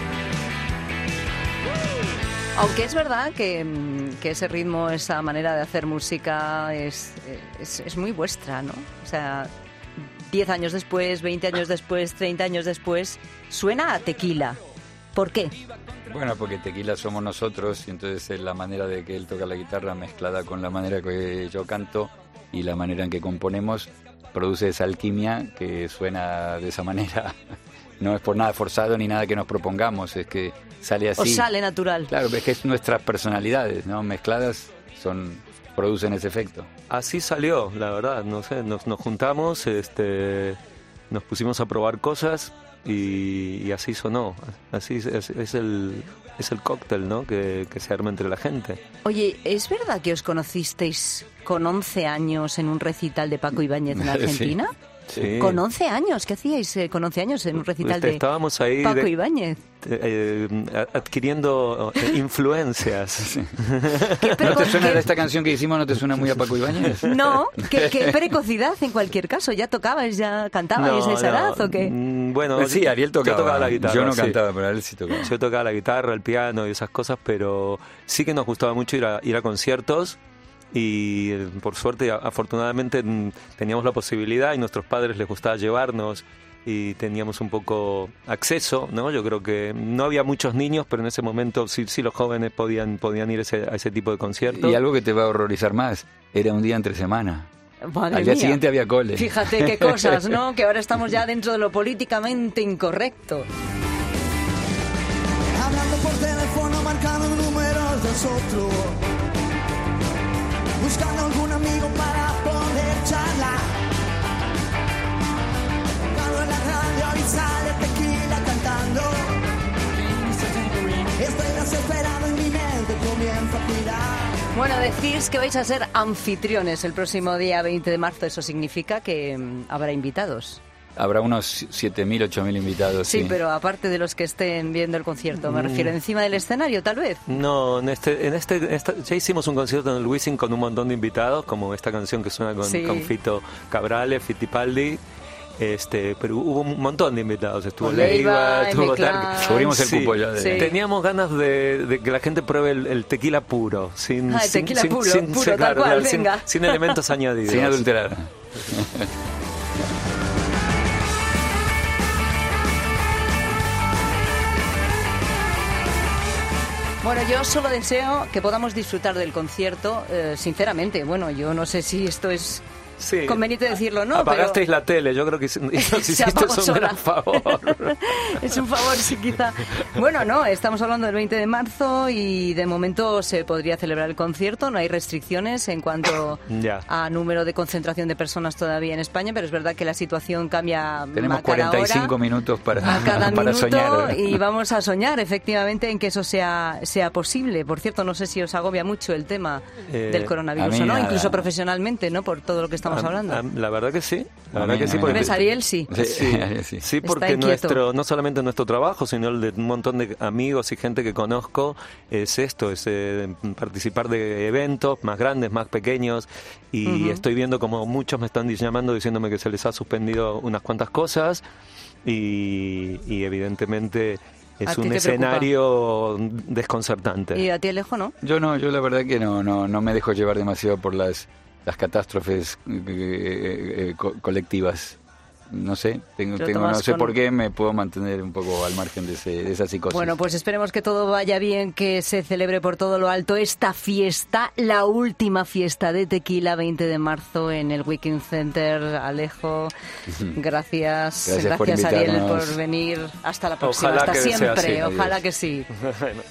Aunque es verdad que ese ritmo, esa manera de hacer música es muy vuestra, ¿no? O sea, 10 años después, 20 años después, 30 años después, suena a Tequila. ¿Por qué? Bueno, porque Tequila somos nosotros y entonces es la manera de que él toca la guitarra mezclada con la manera que yo canto y la manera en que componemos produce esa alquimia que suena de esa manera. No es por nada forzado ni nada que nos propongamos, es que sale así. O sale natural. Claro, es que es nuestras personalidades, ¿no? Mezcladas producen ese efecto. Así salió, la verdad, no sé, nos juntamos, nos pusimos a probar cosas y así sonó, así es el cóctel, ¿no? que se arma entre la gente. Oye, ¿es verdad que os conocisteis con 11 años en un recital de Paco Ibáñez en Argentina? Sí. Con 11 años, ¿qué hacíais con 11 años en un recital de estábamos ahí Paco Ibáñez? Adquiriendo influencias. ¿No te suena esta canción que hicimos, no te suena muy a Paco Ibáñez? No, qué precocidad en cualquier caso, ¿ya tocabais, ya cantabais a esa edad o qué? Bueno, sí, Ariel tocaba. Yo tocaba la guitarra. Yo no cantaba, pero él sí tocaba. Yo tocaba la guitarra, el piano y esas cosas, pero sí que nos gustaba mucho ir a conciertos. Y por suerte, afortunadamente, teníamos la posibilidad y nuestros padres les gustaba llevarnos. y teníamos un poco acceso, ¿no? Yo creo que no había muchos niños, pero en ese momento sí los jóvenes podían ir a ese tipo de conciertos. Y algo que te va a horrorizar más, era un día entre semana. Madre Al día mía. siguiente había cole. Fíjate qué cosas, ¿no? Que ahora estamos ya dentro de lo políticamente incorrecto. Hablando por teléfono, marcando números de otros, buscando algún amigo para poder charlar. Cuando en la radio y sale Tequila cantando, estoy desesperado y mi mente comienza a girar. Bueno, decís que vais a ser anfitriones el próximo día 20 de marzo. Eso significa que habrá invitados. Habrá unos 7.000, 8.000 invitados. Sí, pero aparte de los que estén viendo el concierto, me refiero encima del escenario, tal vez. No, ya hicimos un concierto en el Wizzing con un montón de invitados, como esta canción que suena con Fito Cabrales, Fittipaldi. Pero hubo un montón de invitados. Estuvo Leiva, estuvo Tarek. Cubrimos el cupo ya. Teníamos ganas de que la gente pruebe el tequila puro. Sin elementos añadidos. Sin adulterar. Bueno, yo solo deseo que podamos disfrutar del concierto, sinceramente. Bueno, yo no sé si esto es conveniente decirlo, ¿no? Apagasteis la tele, yo creo que nos hiciste un gran favor. Es un favor, sí, quizá. Bueno, no, estamos hablando del 20 de marzo y de momento se podría celebrar el concierto, no hay restricciones en cuanto a número de concentración de personas todavía en España, pero es verdad que la situación cambia. Tenemos 45 minutos para soñar. Y vamos a soñar, efectivamente, en que eso sea posible. Por cierto, no sé si os agobia mucho el tema del coronavirus, ¿no? Incluso profesionalmente, ¿no? Por todo lo que estamos hablando. La verdad que sí. ¿Ves, Ariel? Sí. Sí, porque no solamente nuestro trabajo, sino el de un montón de amigos y gente que conozco, es participar de eventos más grandes, más pequeños, y estoy viendo como muchos me están llamando diciéndome que se les ha suspendido unas cuantas cosas, y evidentemente es un escenario desconcertante. ¿Y a ti, Alejo, no? Yo la verdad que no me dejo llevar demasiado por las catástrofes colectivas. No sé, no sé por qué me puedo mantener un poco al margen de esa psicosis. Bueno, pues esperemos que todo vaya bien, que se celebre por todo lo alto esta fiesta, la última fiesta de Tequila, 20 de marzo en el Weekend Center. Alejo, gracias Ariel por venir. Hasta la próxima, hasta siempre. Ojalá que sí. Bueno.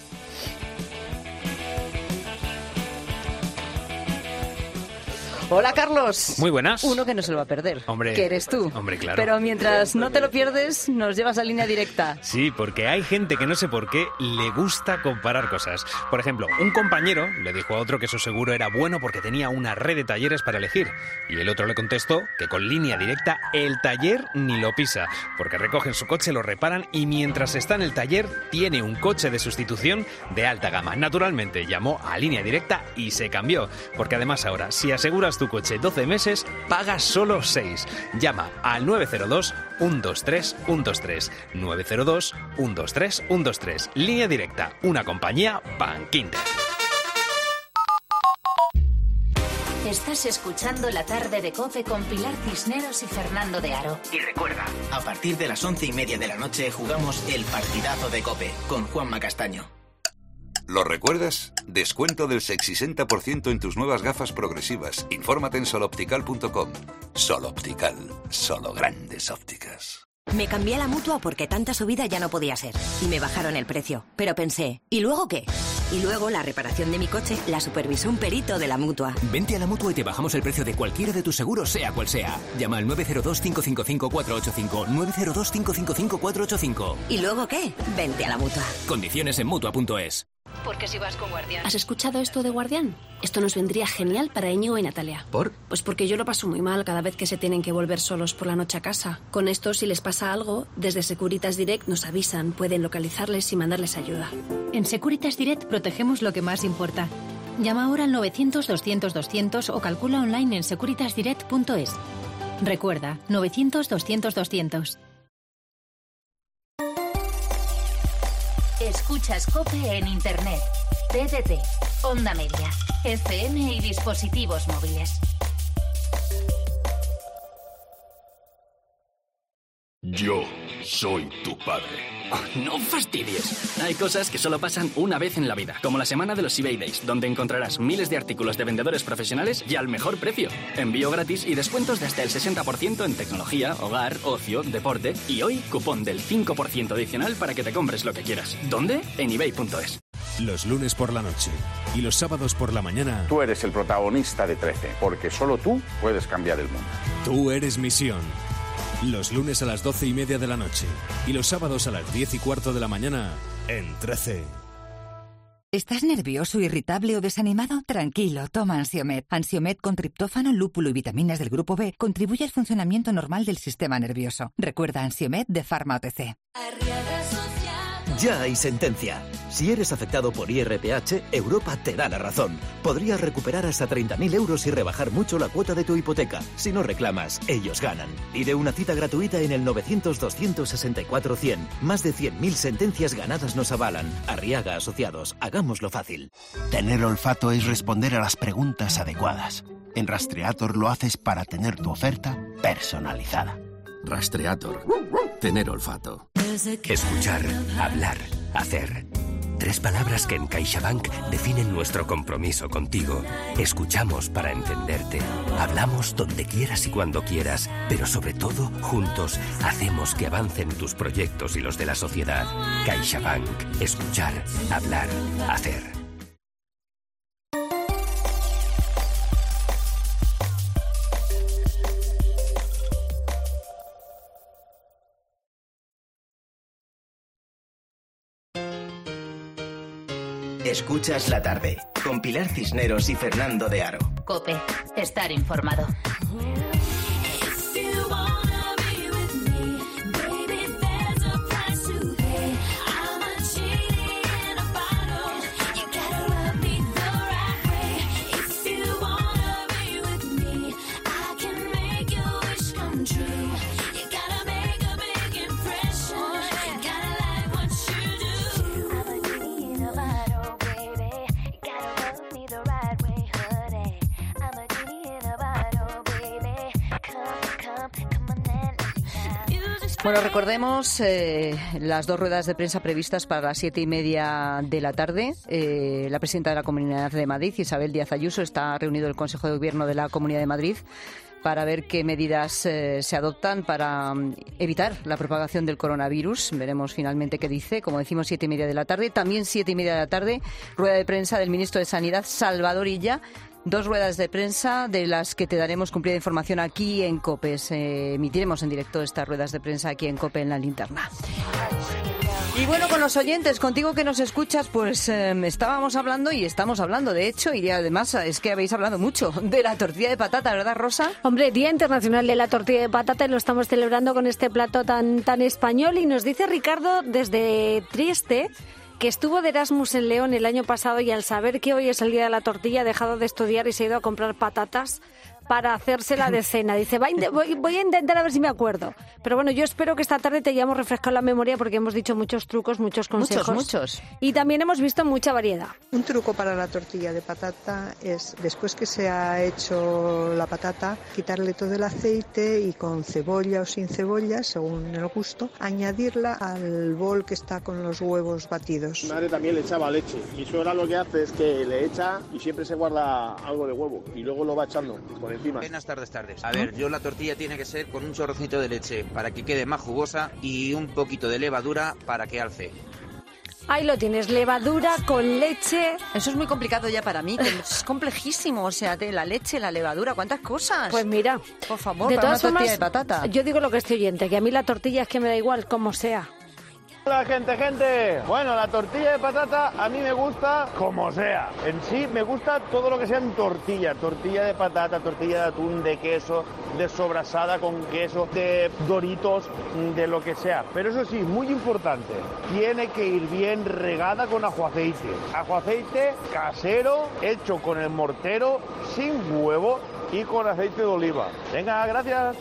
Hola, Carlos. Muy buenas. Uno que no se lo va a perder. Hombre. Que eres tú. Hombre, claro. Pero mientras no te lo pierdes, nos llevas a Línea Directa. Sí, porque hay gente que no sé por qué le gusta comparar cosas. Por ejemplo, un compañero le dijo a otro que su seguro era bueno porque tenía una red de talleres para elegir. Y el otro le contestó que con Línea Directa el taller ni lo pisa, porque recogen su coche, lo reparan y mientras está en el taller tiene un coche de sustitución de alta gama. Naturalmente llamó a Línea Directa y se cambió, porque además ahora, si aseguras tu coche 12 meses, pagas solo 6. Llama al 902-123-123. 902-123-123. Línea Directa, una compañía Bankinter. Estás escuchando La Tarde de COPE con Pilar Cisneros y Fernando de Aro. Y recuerda, a partir de las 11:30 de la noche jugamos el partidazo de COPE con Juanma Castaño. ¿Lo recuerdas? Descuento del 60% en tus nuevas gafas progresivas. Infórmate en soloptical.com. Sol Optical, solo grandes ópticas. Me cambié a la Mutua porque tanta subida ya no podía ser. Y me bajaron el precio. Pero pensé, ¿y luego qué? Y luego la reparación de mi coche la supervisó un perito de la Mutua. Vente a la Mutua y te bajamos el precio de cualquiera de tus seguros, sea cual sea. Llama al 902-555-485. 902-555-485. ¿Y luego qué? Vente a la Mutua. Condiciones en Mutua.es. Porque si vas con Guardián. ¿Has escuchado esto de Guardián? Esto nos vendría genial para Íñigo y Natalia. ¿Por? Pues porque yo lo paso muy mal cada vez que se tienen que volver solos por la noche a casa. Con esto, si les pasa algo, desde Securitas Direct nos avisan, pueden localizarles y mandarles ayuda. En Securitas Direct protegemos lo que más importa. Llama ahora al 900-200-200 o calcula online en securitasdirect.es. Recuerda, 900-200-200. Escuchas COPE en Internet, TDT, Onda Media, FM y dispositivos móviles. Yo soy tu padre. No fastidies. Hay cosas que solo pasan una vez en la vida, como la semana de los eBay Days, donde encontrarás miles de artículos de vendedores profesionales y al mejor precio. Envío gratis y descuentos de hasta el 60% en tecnología, hogar, ocio, deporte y hoy cupón del 5% adicional para que te compres lo que quieras. ¿Dónde? En ebay.es. Los lunes por la noche y los sábados por la mañana. Tú eres el protagonista de 13, porque solo tú puedes cambiar el mundo. Tú eres Misión. Los lunes a las 12:30 de la noche y los sábados a las 10:15 de la mañana en 13. ¿Estás nervioso, irritable o desanimado? Tranquilo, toma Ansiomed. Ansiomed con triptófano, lúpulo y vitaminas del grupo B contribuye al funcionamiento normal del sistema nervioso. Recuerda Ansiomed de Pharma OTC. Ya hay sentencia. Si eres afectado por IRPH, Europa te da la razón. Podrías recuperar hasta 30.000 euros y rebajar mucho la cuota de tu hipoteca. Si no reclamas, ellos ganan. Pide una cita gratuita en el 900-264-100. Más de 100.000 sentencias ganadas nos avalan. Arriaga Asociados, hagámoslo fácil. Tener olfato es responder a las preguntas adecuadas. En Rastreator lo haces para tener tu oferta personalizada. Rastreator. Tener olfato. Escuchar, hablar, hacer. 3 palabras que en CaixaBank definen nuestro compromiso contigo. Escuchamos para entenderte. Hablamos donde quieras y cuando quieras. Pero sobre todo, juntos, hacemos que avancen tus proyectos y los de la sociedad. CaixaBank. Escuchar, hablar, hacer. Escuchas la tarde, con Pilar Cisneros y Fernando de Aro. COPE, estar informado. Bueno, recordemos las 2 ruedas de prensa previstas para las 7:30 de la tarde. La presidenta de la Comunidad de Madrid, Isabel Díaz Ayuso, está reunido el Consejo de Gobierno de la Comunidad de Madrid para ver qué medidas se adoptan para evitar la propagación del coronavirus. Veremos finalmente qué dice. Como decimos, 7:30 de la tarde. También 7:30 de la tarde, rueda de prensa del ministro de Sanidad, Salvador Illa. 2 ruedas de prensa de las que te daremos cumplida información aquí en COPE. Emitiremos en directo estas ruedas de prensa aquí en COPE en la linterna. Y bueno, con los oyentes, contigo que nos escuchas, pues estábamos hablando y estamos hablando, de hecho, y además es que habéis hablado mucho de la tortilla de patata, ¿verdad, Rosa? Hombre, Día Internacional de la Tortilla de Patata, y lo estamos celebrando con este plato tan español. Y nos dice Ricardo desde Trieste, que estuvo de Erasmus en León el año pasado y al saber que hoy es el Día de la Tortilla ha dejado de estudiar y se ha ido a comprar patatas para hacérsela de cena. Dice, voy a intentar a ver si me acuerdo. Pero bueno, yo espero que esta tarde te hayamos refrescado la memoria porque hemos dicho muchos trucos, muchos consejos. Muchos. Y también hemos visto mucha variedad. Un truco para la tortilla de patata es, después que se ha hecho la patata, quitarle todo el aceite y con cebolla o sin cebolla, según el gusto, añadirla al bol que está con los huevos batidos. Mi madre también le echaba leche. Mi suegra lo que hace es que le echa y siempre se guarda algo de huevo y luego lo va echando por encima. Buenas tardes. A ver, yo la tortilla tiene que ser con un chorrocito de leche para que quede más jugosa y un poquito de levadura para que alce. Ahí lo tienes, levadura con leche. Eso es muy complicado ya para mí, que es complejísimo, o sea, de la leche, la levadura, ¿cuántas cosas? Pues mira, por favor, de para todas una tortilla formas, de patata. Yo digo lo que estoy oyente, que a mí la tortilla es que me da igual como sea. Hola gente, bueno, la tortilla de patata a mí me gusta como sea. En sí me gusta todo lo que sean tortilla de patata, tortilla de atún, de queso, de sobrasada con queso, de Doritos, de lo que sea. Pero eso sí, muy importante, tiene que ir bien regada con ajo aceite casero, hecho con el mortero, sin huevo y con aceite de oliva. Venga, gracias.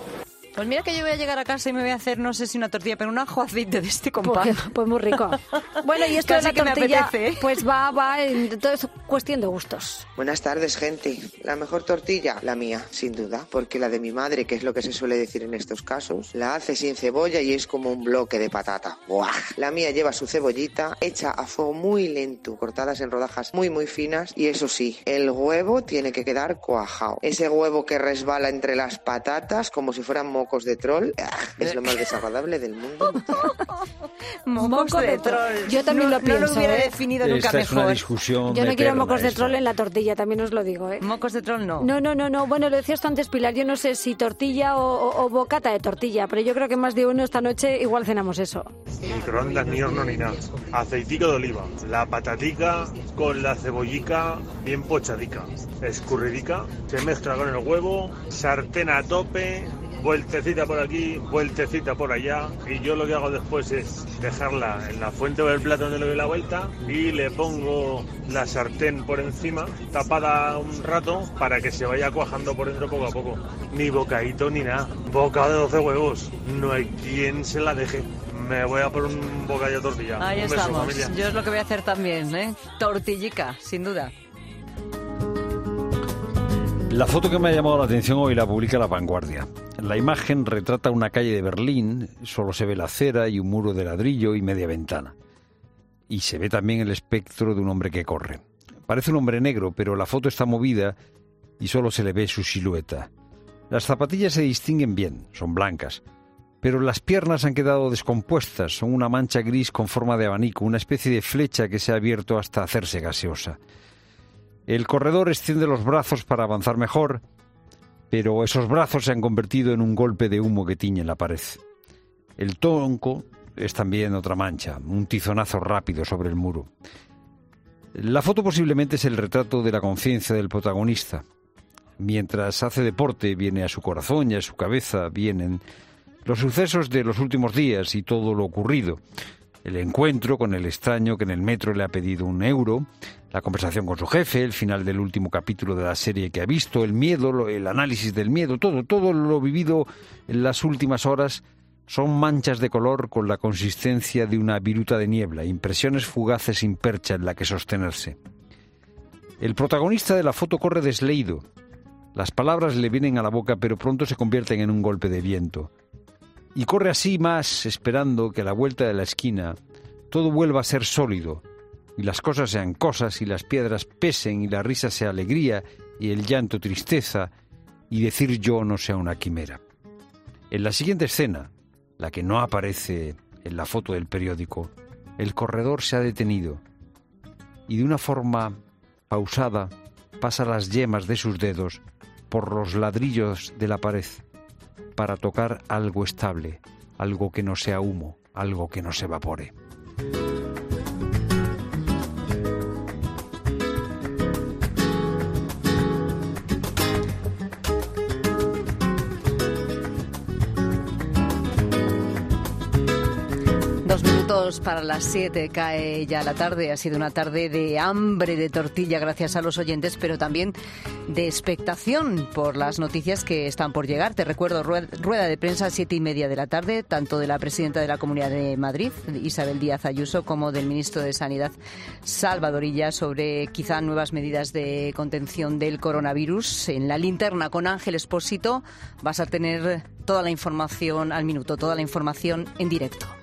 Pues mira que yo voy a llegar a casa y me voy a hacer, no sé si una tortilla, pero un ajo aceite de este con pan. Pues muy rico. Bueno, y esto Casi de la tortilla, me apetece, ¿eh? pues va, todo es cuestión de gustos. Buenas tardes, gente. La mejor tortilla, la mía, sin duda, porque la de mi madre, que es lo que se suele decir en estos casos, la hace sin cebolla y es como un bloque de patata. ¡Buah! La mía lleva su cebollita, hecha a fuego muy lento, cortadas en rodajas muy muy finas, y eso sí, el huevo tiene que quedar cuajado. Ese huevo que resbala entre las patatas como si fueran mocos de troll, es lo más desagradable del mundo. Mocos de troll. Yo también lo pienso. No lo hubiera definido nunca Esta mejor. es una discusión Yo no quiero eterna, mocos de esta. troll en la tortilla, también os lo digo, ¿eh? Mocos de troll no. No. Bueno, lo decías tú antes, Pilar, yo no sé si tortilla o bocata de tortilla, pero yo creo que más de uno esta noche igual cenamos eso. Microondas ni horno ni nada. Aceitico de oliva. La patatica con la cebollica bien pochadica. Escurridica. Se mezcla con el huevo. Sartén a tope. Vueltecita por aquí, vueltecita por allá, y yo lo que hago después es dejarla en la fuente o el plato donde le doy la vuelta y le pongo la sartén por encima, tapada un rato para que se vaya cuajando por dentro poco a poco. Ni bocadito ni nada, bocado de 12 huevos, no hay quien se la deje. Me voy a por un bocadillo de tortilla. Ahí Un beso, estamos. familia. Yo es lo que voy a hacer también, ¿eh? Tortillica, sin duda. La foto que me ha llamado la atención hoy la publica La Vanguardia. La imagen retrata una calle de Berlín, solo se ve la acera y un muro de ladrillo y media ventana. Y se ve también el espectro de un hombre que corre. Parece un hombre negro, pero la foto está movida y solo se le ve su silueta. Las zapatillas se distinguen bien, son blancas, pero las piernas han quedado descompuestas, son una mancha gris con forma de abanico, una especie de flecha que se ha abierto hasta hacerse gaseosa. El corredor extiende los brazos para avanzar mejor, pero esos brazos se han convertido en un golpe de humo que tiñe la pared. El tronco es también otra mancha, un tizonazo rápido sobre el muro. La foto posiblemente es el retrato de la conciencia del protagonista. Mientras hace deporte, viene a su corazón y a su cabeza vienen los sucesos de los últimos días y todo lo ocurrido. El encuentro con el extraño que en el metro le ha pedido €1, la conversación con su jefe, el final del último capítulo de la serie que ha visto, el miedo, el análisis del miedo, todo lo vivido en las últimas horas son manchas de color con la consistencia de una viruta de niebla, impresiones fugaces sin percha en la que sostenerse. El protagonista de la foto corre desleído. Las palabras le vienen a la boca, pero pronto se convierten en un golpe de viento. Y corre así más, esperando que a la vuelta de la esquina todo vuelva a ser sólido, y las cosas sean cosas, y las piedras pesen, y la risa sea alegría, y el llanto tristeza, y decir yo no sea una quimera. En la siguiente escena, la que no aparece en la foto del periódico, el corredor se ha detenido, y de una forma pausada pasa las yemas de sus dedos por los ladrillos de la pared, para tocar algo estable, algo que no sea humo, algo que no se evapore. Para las 7 cae ya la tarde. Ha sido una tarde de hambre de tortilla gracias a los oyentes, pero también de expectación por las noticias que están por llegar. Te recuerdo, rueda de prensa a 7:30 de la tarde, tanto de la presidenta de la Comunidad de Madrid, Isabel Díaz Ayuso, como del ministro de Sanidad, Salvador Illa, sobre quizá nuevas medidas de contención del coronavirus. En la linterna con Ángel Expósito vas a tener toda la información al minuto, toda la información en directo.